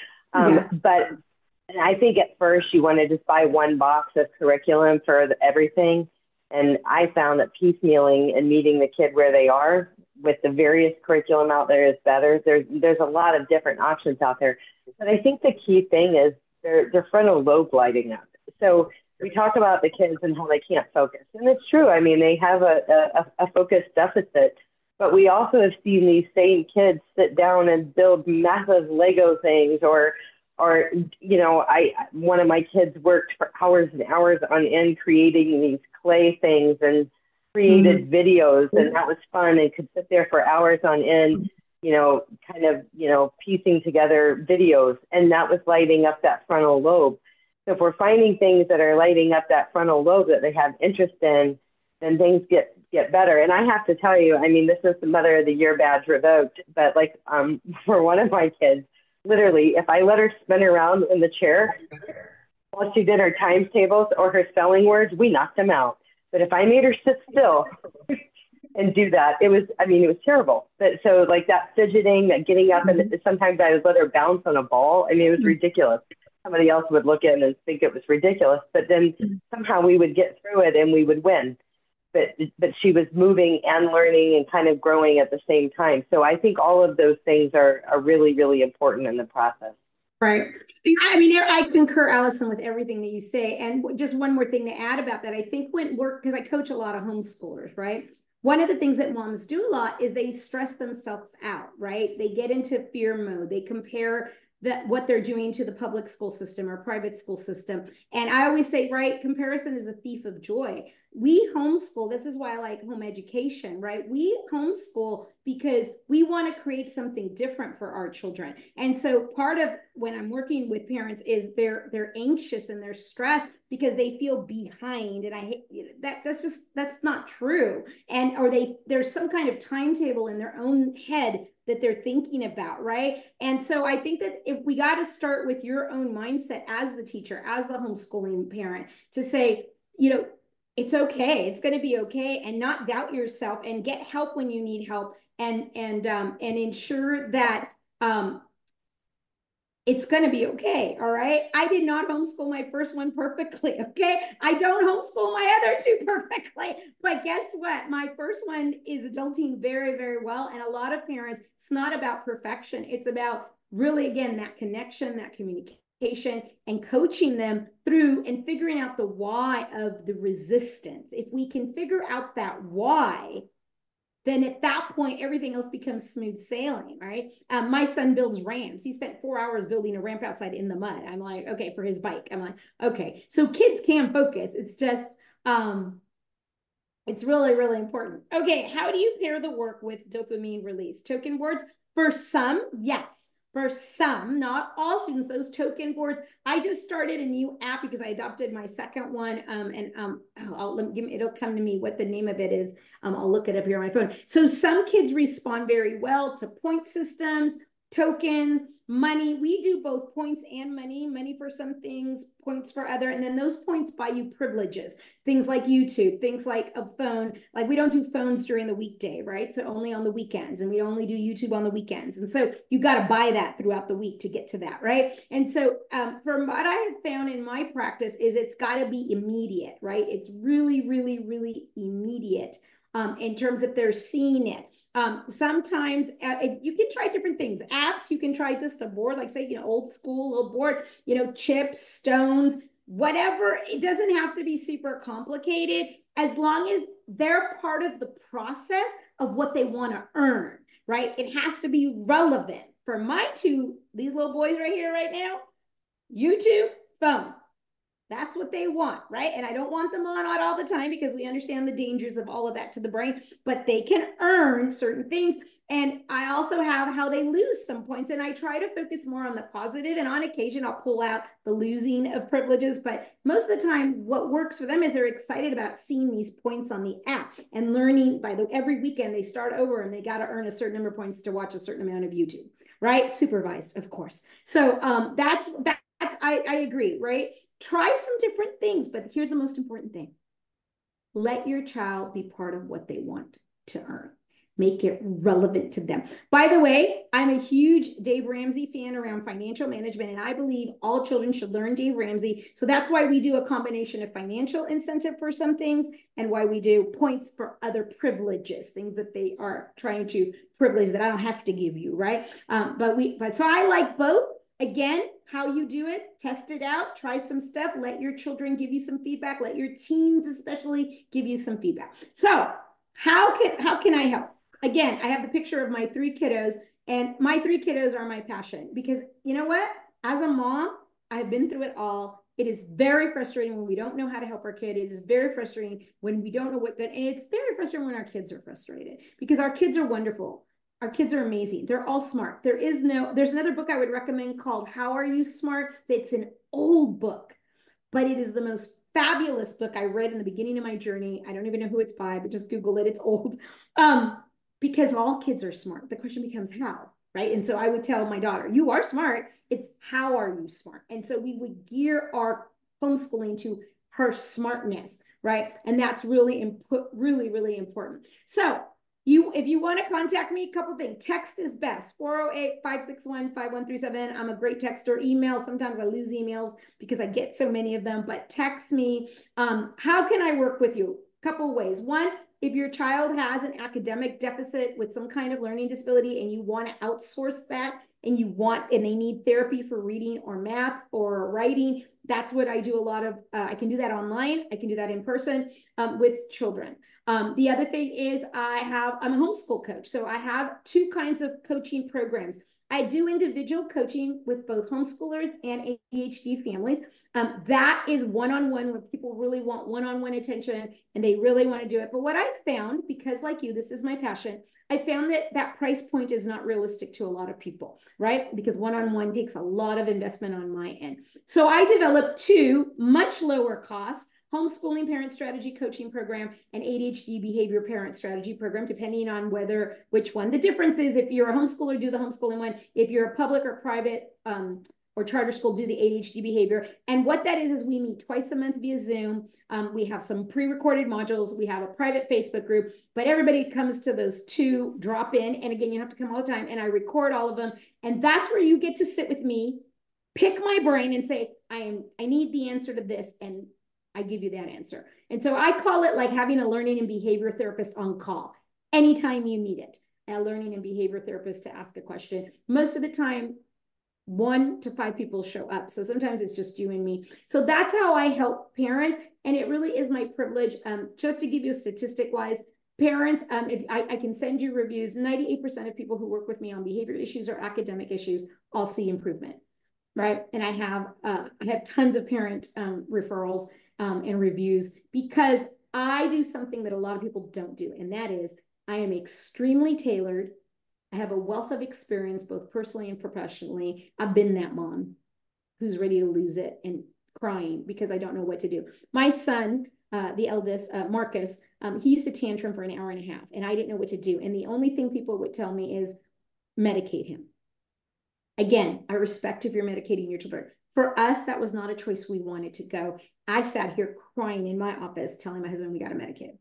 Speaker 1: But I think at first you want to just buy one box of curriculum for everything. And I found that piecemealing and meeting the kid where they are with the various curriculum out there is better. There's a lot of different options out there. But I think the key thing is their frontal lobe lighting up. So we talk about the kids and how they can't focus. And it's true. I mean, they have a focus deficit. But we also have seen these same kids sit down and build massive Lego things, or one of my kids worked for hours and hours on end creating these clay things and created videos, and that was fun, and could sit there for hours on end, piecing together videos, and that was lighting up that frontal lobe. So if we're finding things that are lighting up that frontal lobe that they have interest in, then things get better. And I have to tell you, I mean, this is the Mother of the Year badge revoked, but for one of my kids, literally, if I let her spin around in the chair while she did her times tables or her spelling words, we knocked them out. But if I made her sit still and do that, it was terrible. But so like that fidgeting, that getting up, and sometimes I would let her bounce on a ball. I mean, it was ridiculous. Somebody else would look at it and think it was ridiculous, but then somehow we would get through it and we would win. But she was moving and learning and kind of growing at the same time. So I think all of those things are really, really important in the process.
Speaker 2: Right. I mean, I concur, Allison, with everything that you say. And just one more thing to add about that. I think because I coach a lot of homeschoolers, right? One of the things that moms do a lot is they stress themselves out, right? They get into fear mode. They compare what they're doing to the public school system or private school system. And I always say, right, comparison is a thief of joy. We homeschool. This is why I like home education, right? We homeschool because we want to create something different for our children. And so part of when I'm working with parents is they're anxious and they're stressed because they feel behind. And I hate that's not true. And there's some kind of timetable in their own head that they're thinking about, right? And so I think that if we got to start with your own mindset as the teacher, as the homeschooling parent, to say, it's okay. It's going to be okay, and not doubt yourself, and get help when you need help, and ensure that it's going to be okay. All right. I did not homeschool my first one perfectly. Okay. I don't homeschool my other two perfectly, but guess what? My first one is adulting very, very well. And a lot of parents, it's not about perfection. It's about really, again, that connection, that communication, and coaching them through and figuring out the why of the resistance. If we can figure out that why, then at that point, everything else becomes smooth sailing, right? My son builds ramps. He spent 4 hours building a ramp outside in the mud. I'm like, okay, for his bike. I'm like, okay. So kids can focus. It's just, it's really, really important. Okay, how do you pair the work with dopamine release? Token boards? For some, yes. For some, not all students, those token boards. I just started a new app because I adopted my second one. It'll come to me what the name of it is. I'll look it up here on my phone. So some kids respond very well to point systems, tokens, money. We do both points and money for some things, points for other. And then those points buy you privileges, things like YouTube, things like a phone. Like we don't do phones during the weekday, right? So only on the weekends, and we only do YouTube on the weekends. And so you got to buy that throughout the week to get to that, right? And so from what I have found in my practice is it's got to be immediate, right? It's really, really, really immediate in terms of they're seeing it. Sometimes you can try different things. Apps, you can try just a board, like say, old school, little board, chips, stones, whatever. It doesn't have to be super complicated as long as they're part of the process of what they want to earn, right? It has to be relevant. For my two, these little boys right here, right now, YouTube, phone. That's what they want, right? And I don't want them on all the time because we understand the dangers of all of that to the brain, but they can earn certain things. And I also have how they lose some points. And I try to focus more on the positive. And on occasion, I'll pull out the losing of privileges. But most of the time, what works for them is they're excited about seeing these points on the app and learning every weekend they start over and they got to earn a certain number of points to watch a certain amount of YouTube, right? Supervised, of course. So I agree, right? Try some different things, but here's the most important thing. Let your child be part of what they want to earn. Make it relevant to them. By the way, I'm a huge Dave Ramsey fan around financial management, and I believe all children should learn Dave Ramsey. So that's why we do a combination of financial incentive for some things and why we do points for other privileges, things that they are trying to privilege that I don't have to give you, right? But so I like both. Again, how you do it, test it out, try some stuff, let your children give you some feedback, let your teens especially give you some feedback. So how can I help? Again, I have the picture of my 3 kiddos, and my 3 kiddos are my passion because you know what? As a mom, I've been through it all. It is very frustrating when we don't know how to help our kid. It is very frustrating when we don't know what good, and it's very frustrating when our kids are frustrated because our kids are wonderful. Our kids are amazing. They're all smart. There's another book I would recommend called How Are You Smart? It's an old book, but it is the most fabulous book I read in the beginning of my journey. I don't even know who it's by, but just Google it. It's old. Because all kids are smart. The question becomes how, right? And so I would tell my daughter, you are smart. It's how are you smart? And so we would gear our homeschooling to her smartness, right? And that's really, really important. So if you want to contact me, a couple things. Text is best, 408-561-5137. I'm a great texter. Email, sometimes I lose emails because I get so many of them, but text me. How can I work with you? Couple ways. One, if your child has an academic deficit with some kind of learning disability and you want to outsource that and they need therapy for reading or math or writing, that's what I do a lot of. I can do that online. I can do that in person with children. The other thing is I'm a homeschool coach. So I have 2 kinds of coaching programs. I do individual coaching with both homeschoolers and ADHD families. That is one-on-one when people really want one-on-one attention and they really want to do it. But what I've found, because like you, this is my passion, I found that price point is not realistic to a lot of people, right? Because one-on-one takes a lot of investment on my end. So I developed 2 much lower cost homeschooling parent strategy coaching program and ADHD behavior parent strategy program, depending on which one. The difference is if you're a homeschooler, do the homeschooling one. If you're a public or private or charter school, do the ADHD behavior. And what that is we meet twice a month via Zoom. We have some pre-recorded modules. We have a private Facebook group, but everybody comes to those 2, drop in. And again, you have to come all the time. And I record all of them. And that's where you get to sit with me, pick my brain and say, I need the answer to this. And I give you that answer. And so I call it like having a learning and behavior therapist on call anytime you need it. A learning and behavior therapist to ask a question. Most of the time, 1 to 5 people show up. So sometimes it's just you and me. So that's how I help parents. And it really is my privilege. Just to give you a statistic wise, parents, if I can send you reviews, 98% of people who work with me on behavior issues or academic issues all see improvement, right? And I have tons of parent referrals and reviews because I do something that a lot of people don't do. And that is I am extremely tailored. I have a wealth of experience, both personally and professionally. I've been that mom who's ready to lose it and crying because I don't know what to do. My son, the eldest, Marcus, he used to tantrum for an hour and a half and I didn't know what to do. And the only thing people would tell me is medicate him. Again, I respect if you're medicating your children. For us, that was not a choice we wanted to go. I sat here crying in my office, telling my husband we got to medicate him.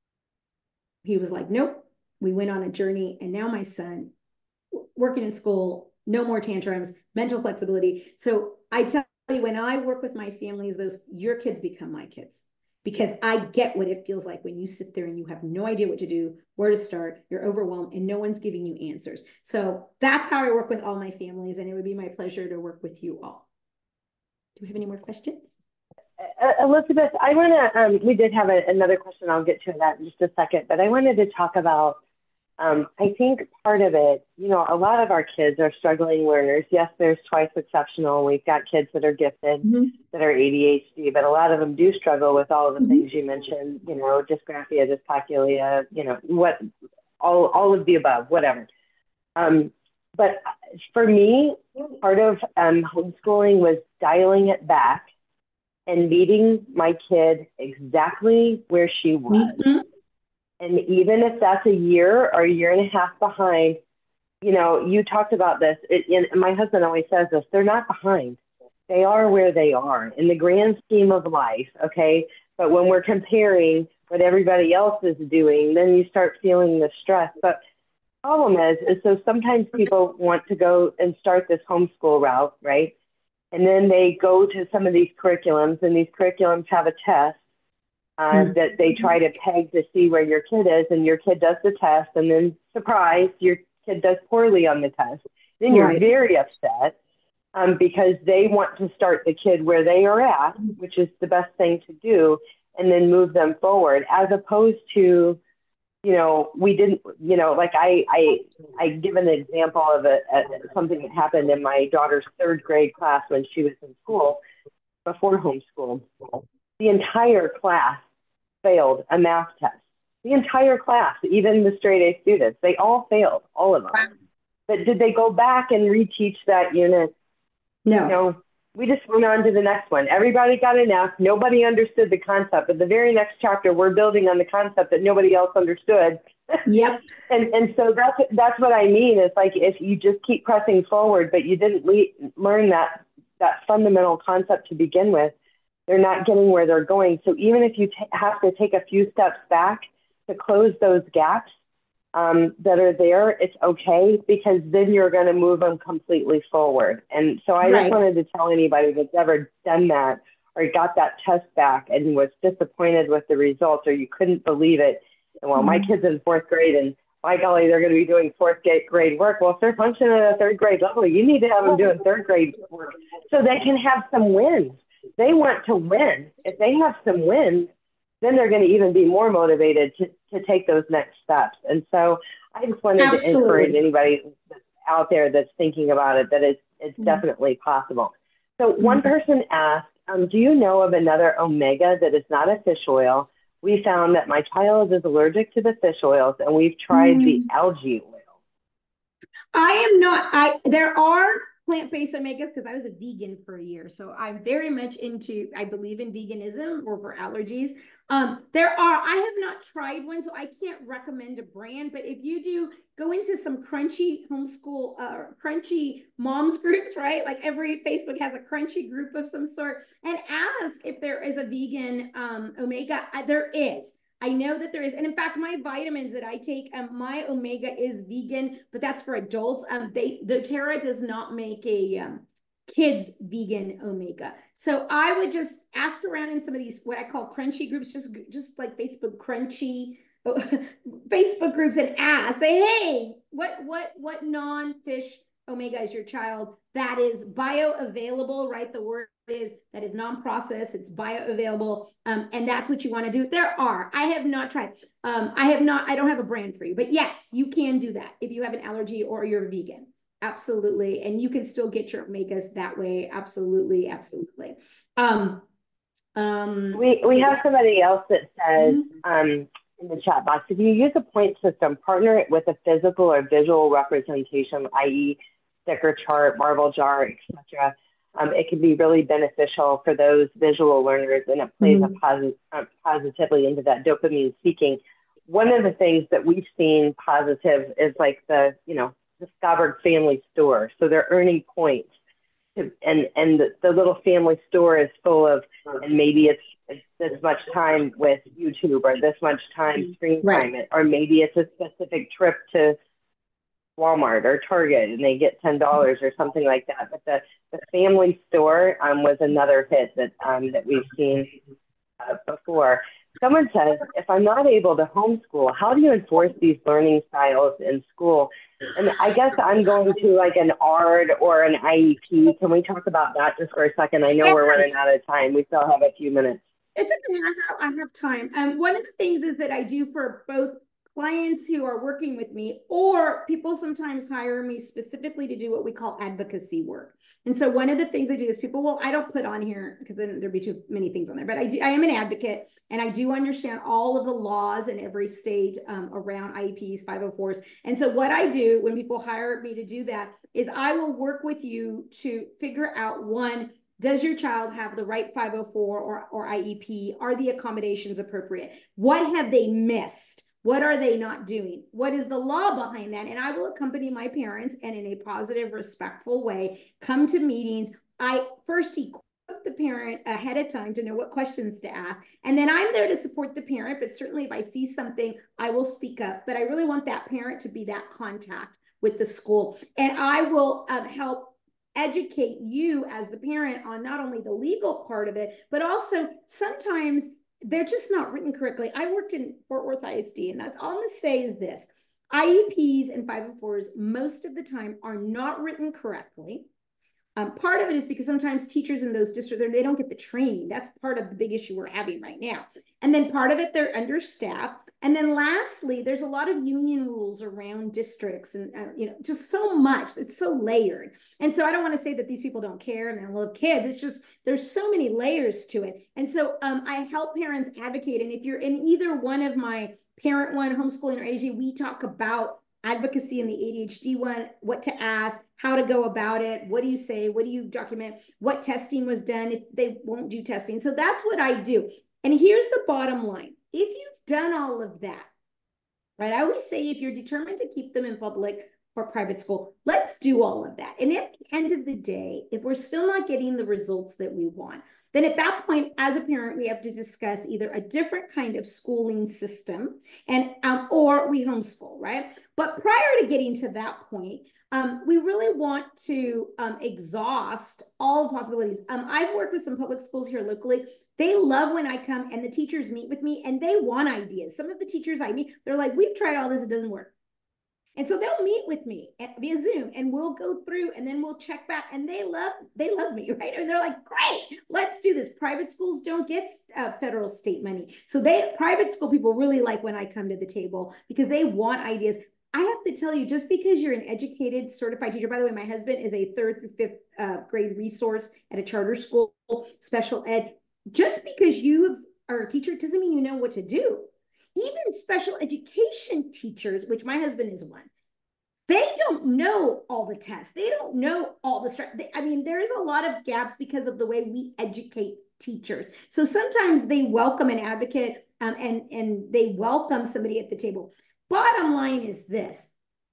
Speaker 2: He was like, nope. We went on a journey. And now my son, working in school, no more tantrums, mental flexibility. So I tell you, when I work with my families, your kids become my kids. because I get what it feels like when you sit there and you have no idea what to do, where to start, you're overwhelmed, and no one's giving you answers. So that's how I work with all my families, and it would be my pleasure to work with you all. Do we have any more questions?
Speaker 1: Elizabeth, I want to, we did have another question. I'll get to that in just a second, but I wanted to talk about, I think part of it, you know, a lot of our kids are struggling learners. Yes, there's twice exceptional. We've got kids that are gifted, that are ADHD, but a lot of them do struggle with all of the things you mentioned, you know, dysgraphia, dyscalculia, you know, all of the above, whatever. But for me, part of homeschooling was dialing it back and meeting my kid exactly where she was. And even if that's a year or a year and a half behind, you know, you talked about this, and my husband always says this, they're not behind. They are where they are in the grand scheme of life, okay? But when we're comparing what everybody else is doing, then you start feeling the stress. But the problem is so sometimes people want to go and start this homeschool route, right? And then they go to some of these curriculums, and these curriculums have a test that they try to peg to see where your kid is, and your kid does the test, and then surprise, your kid does poorly on the test. Then you're very upset because they want to start the kid where they are at, which is the best thing to do, and then move them forward, as opposed to, you know, we didn't, you know, like I give an example of something that happened in my daughter's third grade class when she was in school before homeschool. The entire class failed a math test. The entire class, even the straight A students, they all failed, all of them. But did they go back and reteach that unit?
Speaker 2: No.
Speaker 1: No. We just went on to the next one. Everybody got an F. Nobody understood the concept. But the very next chapter, we're building on the concept that nobody else understood.
Speaker 2: Yep.
Speaker 1: And so that's what I mean. It's like if you just keep pressing forward, but you didn't learn that fundamental concept to begin with, they're not getting where they're going. So even if you have to take a few steps back to close those gaps that are there, it's okay, because then you're going to move them completely forward. And so I just wanted to tell anybody that's ever done that or got that test back and was disappointed with the results, or you couldn't believe it. And well, my kid's in fourth grade, and by golly, they're going to be doing fourth grade work. Well, if they're functioning at a third grade level, you need to have them doing third grade work so they can have some wins. They want to win. If they have some wins, then they're going to even be more motivated to take those next steps. And so I just wanted to encourage anybody out there that's thinking about it, that it's definitely possible. So one person asked, do you know of another omega that is not a fish oil? We found that my child is allergic to the fish oils, and we've tried the algae oil.
Speaker 2: I am not. There are plant-based omegas because I was a vegan for a year. So I'm very much I believe in veganism or for allergies. I have not tried one, so I can't recommend a brand, but if you do go into some crunchy homeschool, crunchy moms groups, right? Like every Facebook has a crunchy group of some sort, and ask if there is a vegan omega. There is. I know that there is. And in fact, my vitamins that I take, my omega is vegan, but that's for adults. doTERRA does not make a kids vegan omega. So I would just ask around in some of these, what I call crunchy groups, just like Facebook crunchy Facebook groups, and ask, say, hey, what non-fish omega is your child that is bioavailable, right? The word is that is non-processed, it's bioavailable, and that's what you want to do. I have not tried. I don't have a brand for you, but yes, you can do that if you have an allergy or you're vegan. Absolutely. And you can still get your omegas that way. Absolutely. Absolutely.
Speaker 1: We have somebody else that says, in the chat box, if you use a point system, partner it with a physical or visual representation, i.e. sticker chart, marble jar, etc. It can be really beneficial for those visual learners, and it plays positively into that dopamine seeking. One of the things that we've seen positive is like the Discovered Family Store. So they're earning points, and the little family store is full of, and maybe it's this much time with YouTube, or this much time screen time, or maybe it's a specific trip to Walmart or Target and they get $10 or something like that. But the family store was another hit that we've seen. before. Someone says, if I'm not able to homeschool, how do you enforce these learning styles in school? And I guess I'm going to like an ARD or an IEP. Can we talk about that just for a second? I know we're running out of time. We still have a few minutes.
Speaker 2: It's okay. I have time. One of the things is that I do for both clients who are working with me, or people sometimes hire me specifically to do what we call advocacy work. And so one of the things I do is people, well, I don't put on here because then there'd be too many things on there, but I am an advocate and I do understand all of the laws in every state around IEPs, 504s. And so what I do when people hire me to do that is I will work with you to figure out, one, does your child have the right 504 or IEP? Are the accommodations appropriate? What have they missed? What are they not doing? What is the law behind that? And I will accompany my parents and in a positive, respectful way, come to meetings. I first equip the parent ahead of time to know what questions to ask. And then I'm there to support the parent, but certainly if I see something, I will speak up. But I really want that parent to be that contact with the school. And I will help educate you as the parent on not only the legal part of it, but also sometimes they're just not written correctly. I worked in Fort Worth ISD, and that's all I'm going to say is this. IEPs and 504s most of the time are not written correctly. Part of it is because sometimes teachers in those districts, they don't get the training. That's part of the big issue we're having right now. And then part of it, they're understaffed. And then lastly, there's a lot of union rules around districts and, just so much. It's so layered. And so I don't want to say that these people don't care and they love kids. It's just, there's so many layers to it. And so I help parents advocate. And if you're in either one of my parent one, homeschooling or ADHD, we talk about advocacy in the ADHD one, what to ask, how to go about it, what do you say, what do you document, what testing was done if they won't do testing. So that's what I do. And here's the bottom line. If you've done all of that, right, I always say if you're determined to keep them in public or private school, let's do all of that. And at the end of the day, if we're still not getting the results that we want, then at that point, as a parent, we have to discuss either a different kind of schooling system and or we homeschool, right? But prior to getting to that point, we really want to exhaust all possibilities. I've worked with some public schools here locally. They love when I come and the teachers meet with me and they want ideas. Some of the teachers I meet, they're like, we've tried all this, it doesn't work. And so they'll meet with me via Zoom and we'll go through and then we'll check back and they love me, right? And they're like, great, let's do this. Private schools don't get federal state money. So private school people really like when I come to the table because they want ideas. I have to tell you, just because you're an educated, certified teacher, by the way, my husband is a 3rd through 5th grade resource at a charter school, special ed. Just because you are a teacher doesn't mean you know what to do. Even special education teachers, which my husband is one, they don't know all the tests. They don't know all the stress. I mean, there's a lot of gaps because of the way we educate teachers. So sometimes they welcome an advocate and they welcome somebody at the table. Bottom line is this.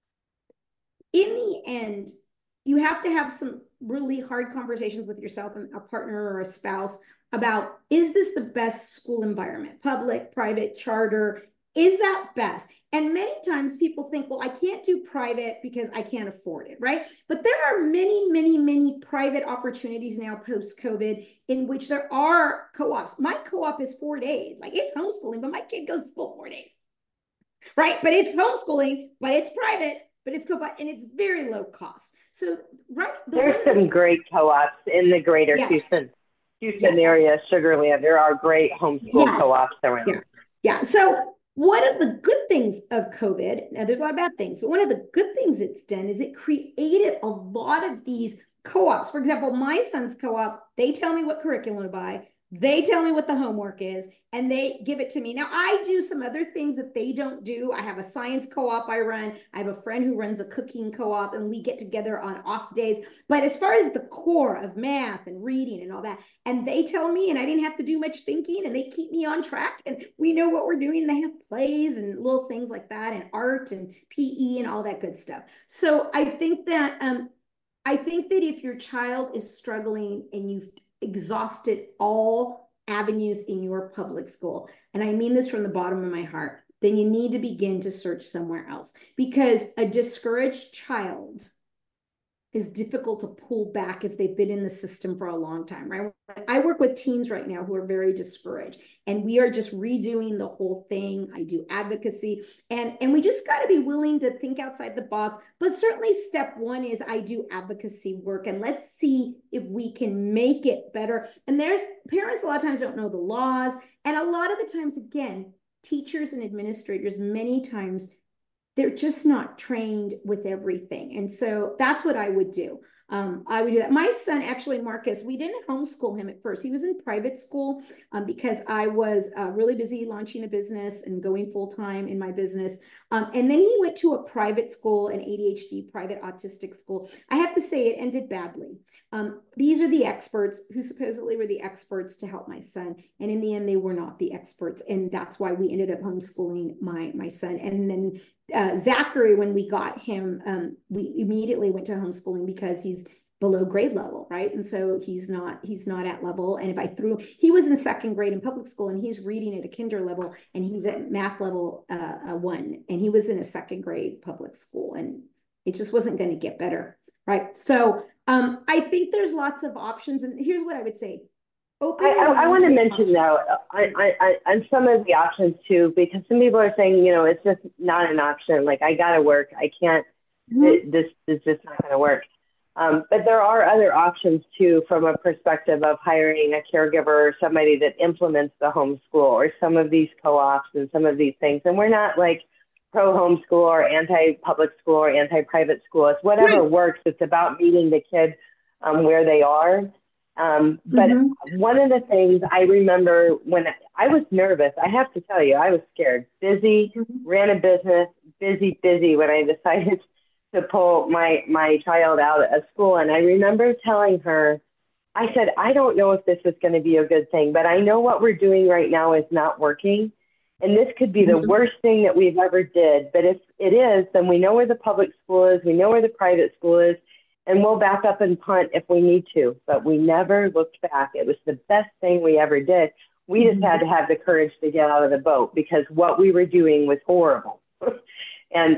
Speaker 2: In the end, you have to have some really hard conversations with yourself and a partner or a spouse about, is this the best school environment? Public, private, charter, is that best? And many times people think, well, I can't do private because I can't afford it, right? But there are many, many, many private opportunities now post-COVID in which there are co-ops. My co-op is 4 days. Like it's homeschooling, but my kid goes to school 4 days, right? But it's homeschooling, but it's private, but it's co-op, and it's very low cost. So, right.
Speaker 1: There's some great co-ops in the greater Houston area, Sugar Land. There are great homeschool co-ops around.
Speaker 2: Yeah. So one of the good things of COVID, now there's a lot of bad things, but one of the good things it's done is it created a lot of these co-ops. For example, my son's co-op, they tell me what curriculum to buy. They tell me what the homework is and they give it to me. Now I do some other things that they don't do. I have a science co-op I run. I have a friend who runs a cooking co-op and we get together on off days. But as far as the core of math and reading and all that, and they tell me, and I didn't have to do much thinking and they keep me on track and we know what we're doing. They have plays and little things like that and art and PE and all that good stuff. So I think that if your child is struggling and you've exhausted all avenues in your public school, and I mean this from the bottom of my heart, then you need to begin to search somewhere else, because a discouraged child is difficult to pull back if they've been in the system for a long time, right? I work with teens right now who are very discouraged, and we are just redoing the whole thing. I do advocacy, and we just got to be willing to think outside the box. But certainly step one is I do advocacy work, and let's see if we can make it better. And there's parents a lot of times don't know the laws, and a lot of the times, again, teachers and administrators many times they're just not trained with everything. And so that's what I would do. I would do that. My son, actually, Marcus, we didn't homeschool him at first. He was in private school because I was really busy launching a business and going full time in my business. And then he went to a private school, an ADHD private autistic school. I have to say it ended badly. These are the experts who supposedly were the experts to help my son. And in the end, they were not the experts. And that's why we ended up homeschooling my son. And then Zachary, when we got him, we immediately went to homeschooling because he's below grade level, right? And so he's not at level. And if he was in second grade in public school, and he's reading at a kinder level, and he's at math level 1, and he was in a second grade public school, and it just wasn't going to get better, right? So I think there's lots of options, and here's what I would say.
Speaker 1: I want to mention though on some of the options too, because some people are saying, it's just not an option. Like, I got to work. I can't, this is just not going to work. But there are other options too, from a perspective of hiring a caregiver or somebody that implements the homeschool, or some of these co-ops and some of these things. And we're not like pro homeschool or anti-public school or anti-private school. It's whatever works. It's about meeting the kid where they are. But one of the things I remember when I was nervous, I have to tell you, I was scared, busy, ran a business, busy when I decided to pull my child out of school. And I remember telling her, I said, I don't know if this is going to be a good thing, but I know what we're doing right now is not working. And this could be the worst thing that we've ever did. But if it is, then we know where the public school is. We know where the private school is. And we'll back up and punt if we need to, but we never looked back. It was the best thing we ever did. We just had to have the courage to get out of the boat, because what we were doing was horrible. and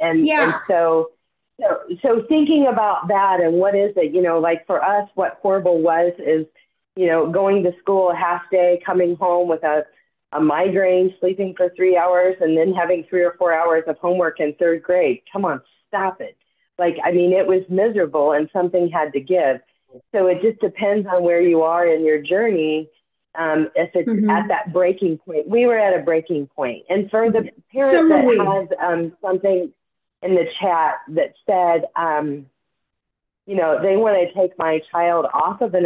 Speaker 1: so thinking about that, and what is it, like for us, what horrible was is, going to school a half day, coming home with a migraine, sleeping for 3 hours, and then having 3 or 4 hours of homework in third grade. Come on, stop it. It was miserable, and something had to give. So it just depends on where you are in your journey. If it's at that breaking point, we were at a breaking point. And for the parent that has something in the chat that said, they want to take my child off of an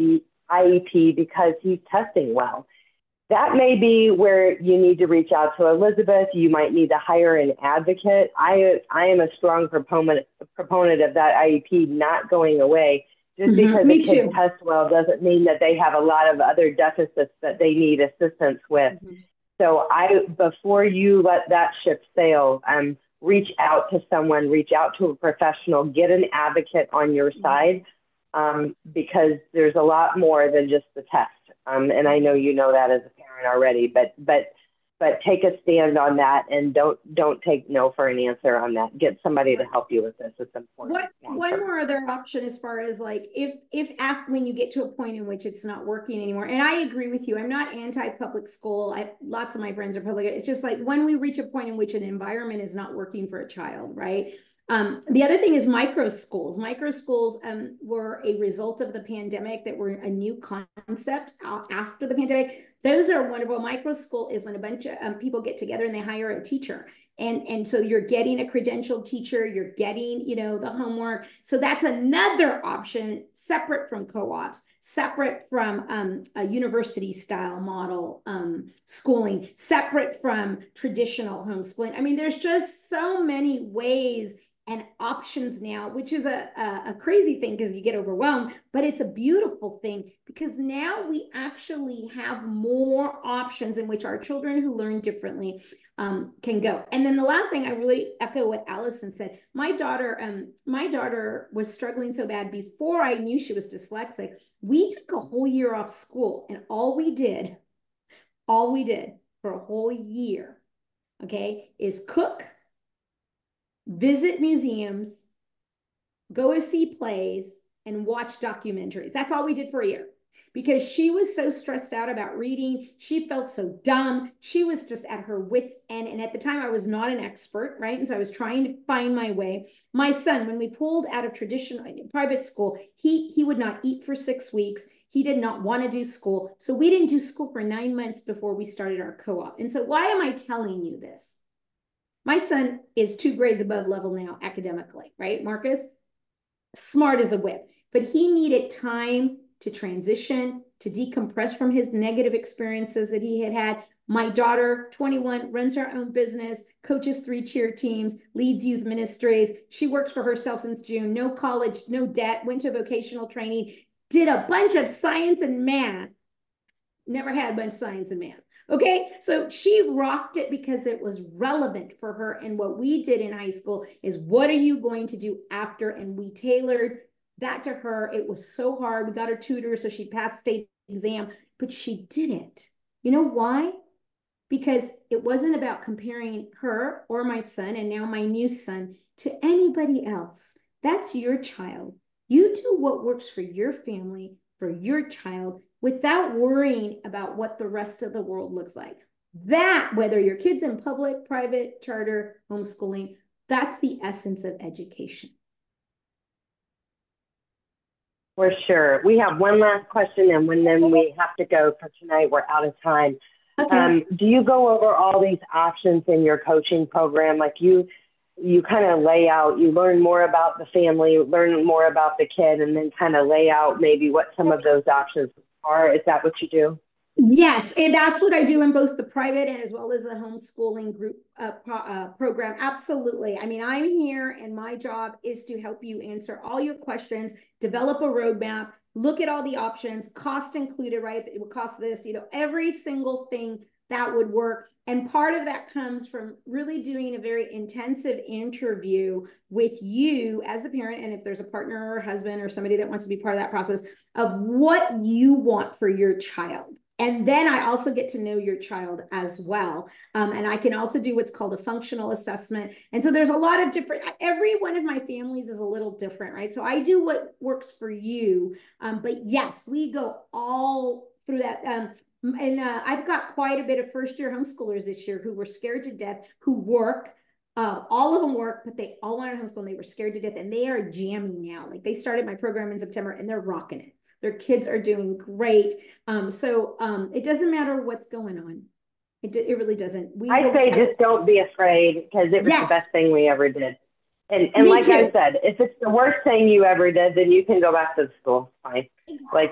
Speaker 1: IEP because he's testing well. That may be where you need to reach out to Elizabeth. You might need to hire an advocate. I am a strong proponent of that IEP not going away. Just because the kid tests well doesn't mean that they have a lot of other deficits that they need assistance with. So before you let that ship sail, reach out to someone, reach out to a professional, get an advocate on your side, because there's a lot more than just the test. And I know you know that as a parent already, but take a stand on that, and don't take no for an answer on that. Get somebody to help you with this. It's important.
Speaker 2: One more other option, as far as like if when you get to a point in which it's not working anymore, and I agree with you, I'm not anti-public school. Lots of my friends are public. It's just like when we reach a point in which an environment is not working for a child, right? The other thing is micro schools. Micro schools were a result of the pandemic, that were a new concept after the pandemic. Those are wonderful. Micro school is when a bunch of people get together and they hire a teacher. And so you're getting a credentialed teacher, you're getting, the homework. So that's another option, separate from co-ops, separate from a university style model schooling, separate from traditional homeschooling. I mean, there's just so many ways and options now, which is a crazy thing because you get overwhelmed, but it's a beautiful thing, because now we actually have more options in which our children who learn differently can go. And then the last thing, I really echo what Allison said. My daughter was struggling so bad before I knew she was dyslexic. We took a whole year off school, and all we did for a whole year, okay, is cook, visit museums, go to see plays, and watch documentaries. That's all we did for a year because she was so stressed out about reading. She felt so dumb. She was just at her wits' end. And at the time, I was not an expert, right? And so I was trying to find my way. My son, when we pulled out of traditional private school, he would not eat for 6 weeks. He did not want to do school. So we didn't do school for 9 months before we started our co-op. And so why am I telling you this? My son is 2 grades above level now academically, right, Marcus? Smart as a whip, but he needed time to transition, to decompress from his negative experiences that he had had. My daughter, 21, runs her own business, coaches 3 cheer teams, leads youth ministries. She works for herself since June, no college, no debt, went to vocational training, did a bunch of science and math, never had a bunch of science and math. Okay, so she rocked it because it was relevant for her. And what we did in high school is, what are you going to do after? And we tailored that to her. It was so hard. We got her tutor so she passed state exam, but she didn't. You know why? Because it wasn't about comparing her or my son, and now my new son, to anybody else. That's your child. You do what works for your family, for your child, without worrying about what the rest of the world looks like. That, whether your kid's in public, private, charter, homeschooling, that's the essence of education.
Speaker 1: For sure. We have one last question, and then we have to go for tonight. We're out of time. Okay. Do you go over all these options in your coaching program? Like you kind of lay out, you learn more about the family, learn more about the kid, and then kind of lay out maybe what some of those options are. Is that what you do?
Speaker 2: Yes, and that's what I do in both the private and as well as the homeschooling group program. Absolutely. I mean, I'm here and my job is to help you answer all your questions, develop a roadmap, look at all the options, cost included, right? It would cost this, every single thing that would work. And part of that comes from really doing a very intensive interview with you as the parent, and if there's a partner or husband or somebody that wants to be part of that process, of what you want for your child. And then I also get to know your child as well. And I can also do what's called a functional assessment. And so there's a lot of different, every one of my families is a little different, right? So I do what works for you. But yes, we go all through that. And I've got quite a bit of first-year homeschoolers this year who were scared to death, who work. All of them work, but they all wanted to homeschool and they were scared to death. And they are jamming now. Like, they started my program in September and they're rocking it. Their kids are doing great. So it doesn't matter what's going on. It really doesn't.
Speaker 1: I say just don't be afraid, because it was the best thing we ever did. And like I said, if it's the worst thing you ever did, then you can go back to school. Fine. Like,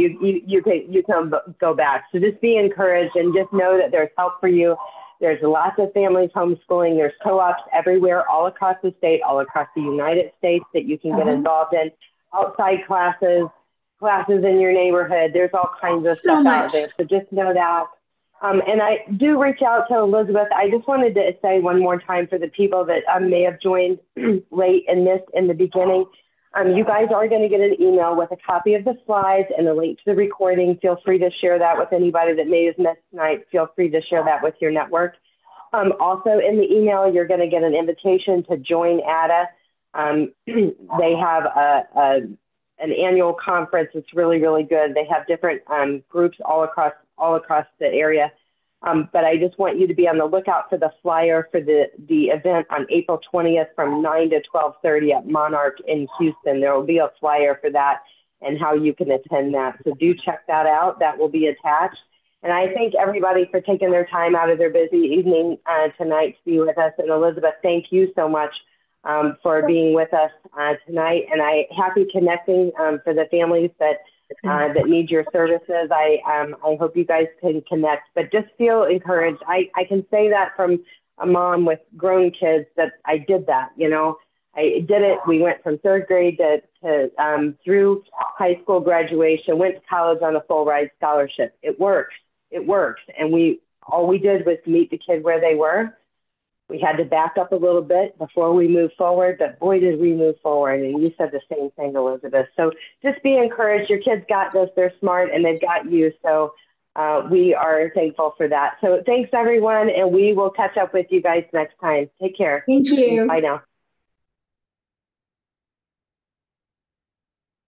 Speaker 1: you can go back. So just be encouraged and just know that there's help for you. There's lots of families homeschooling. There's co-ops everywhere, all across the state, all across the United States, that you can get involved in. Outside classes in your neighborhood. There's all kinds of stuff out there. So just know that. And I do reach out to Elizabeth. I just wanted to say one more time for the people that may have joined late and missed in the beginning. You guys are going to get an email with a copy of the slides and a link to the recording. Feel free to share that with anybody that may have missed tonight. Feel free to share that with your network. Also in the email, you're going to get an invitation to join ADA. They have an annual conference. It's really, really good. They have different groups all across the area. But I just want you to be on the lookout for the flyer for the event on April 20th from 9 to 12:30 at Monarch in Houston. There will be a flyer for that and how you can attend that. So do check that out. That will be attached. And I thank everybody for taking their time out of their busy evening tonight to be with us. And Elizabeth, thank you so much for being with us tonight. And happy connecting for the families that need your services. I hope you guys can connect, but just feel encouraged. I can say that from a mom with grown kids that I did that, I did it. We went from third grade to through high school graduation, went to college on a full ride scholarship. It works. It works. And all we did was meet the kid where they were. We had to back up a little bit before we moved forward, but boy, did we move forward. And you said the same thing, Elizabeth. So just be encouraged. Your kids got this. They're smart and they've got you. So we are thankful for that. So thanks, everyone. And we will catch up with you guys next time. Take care.
Speaker 2: Thank you.
Speaker 1: Bye now.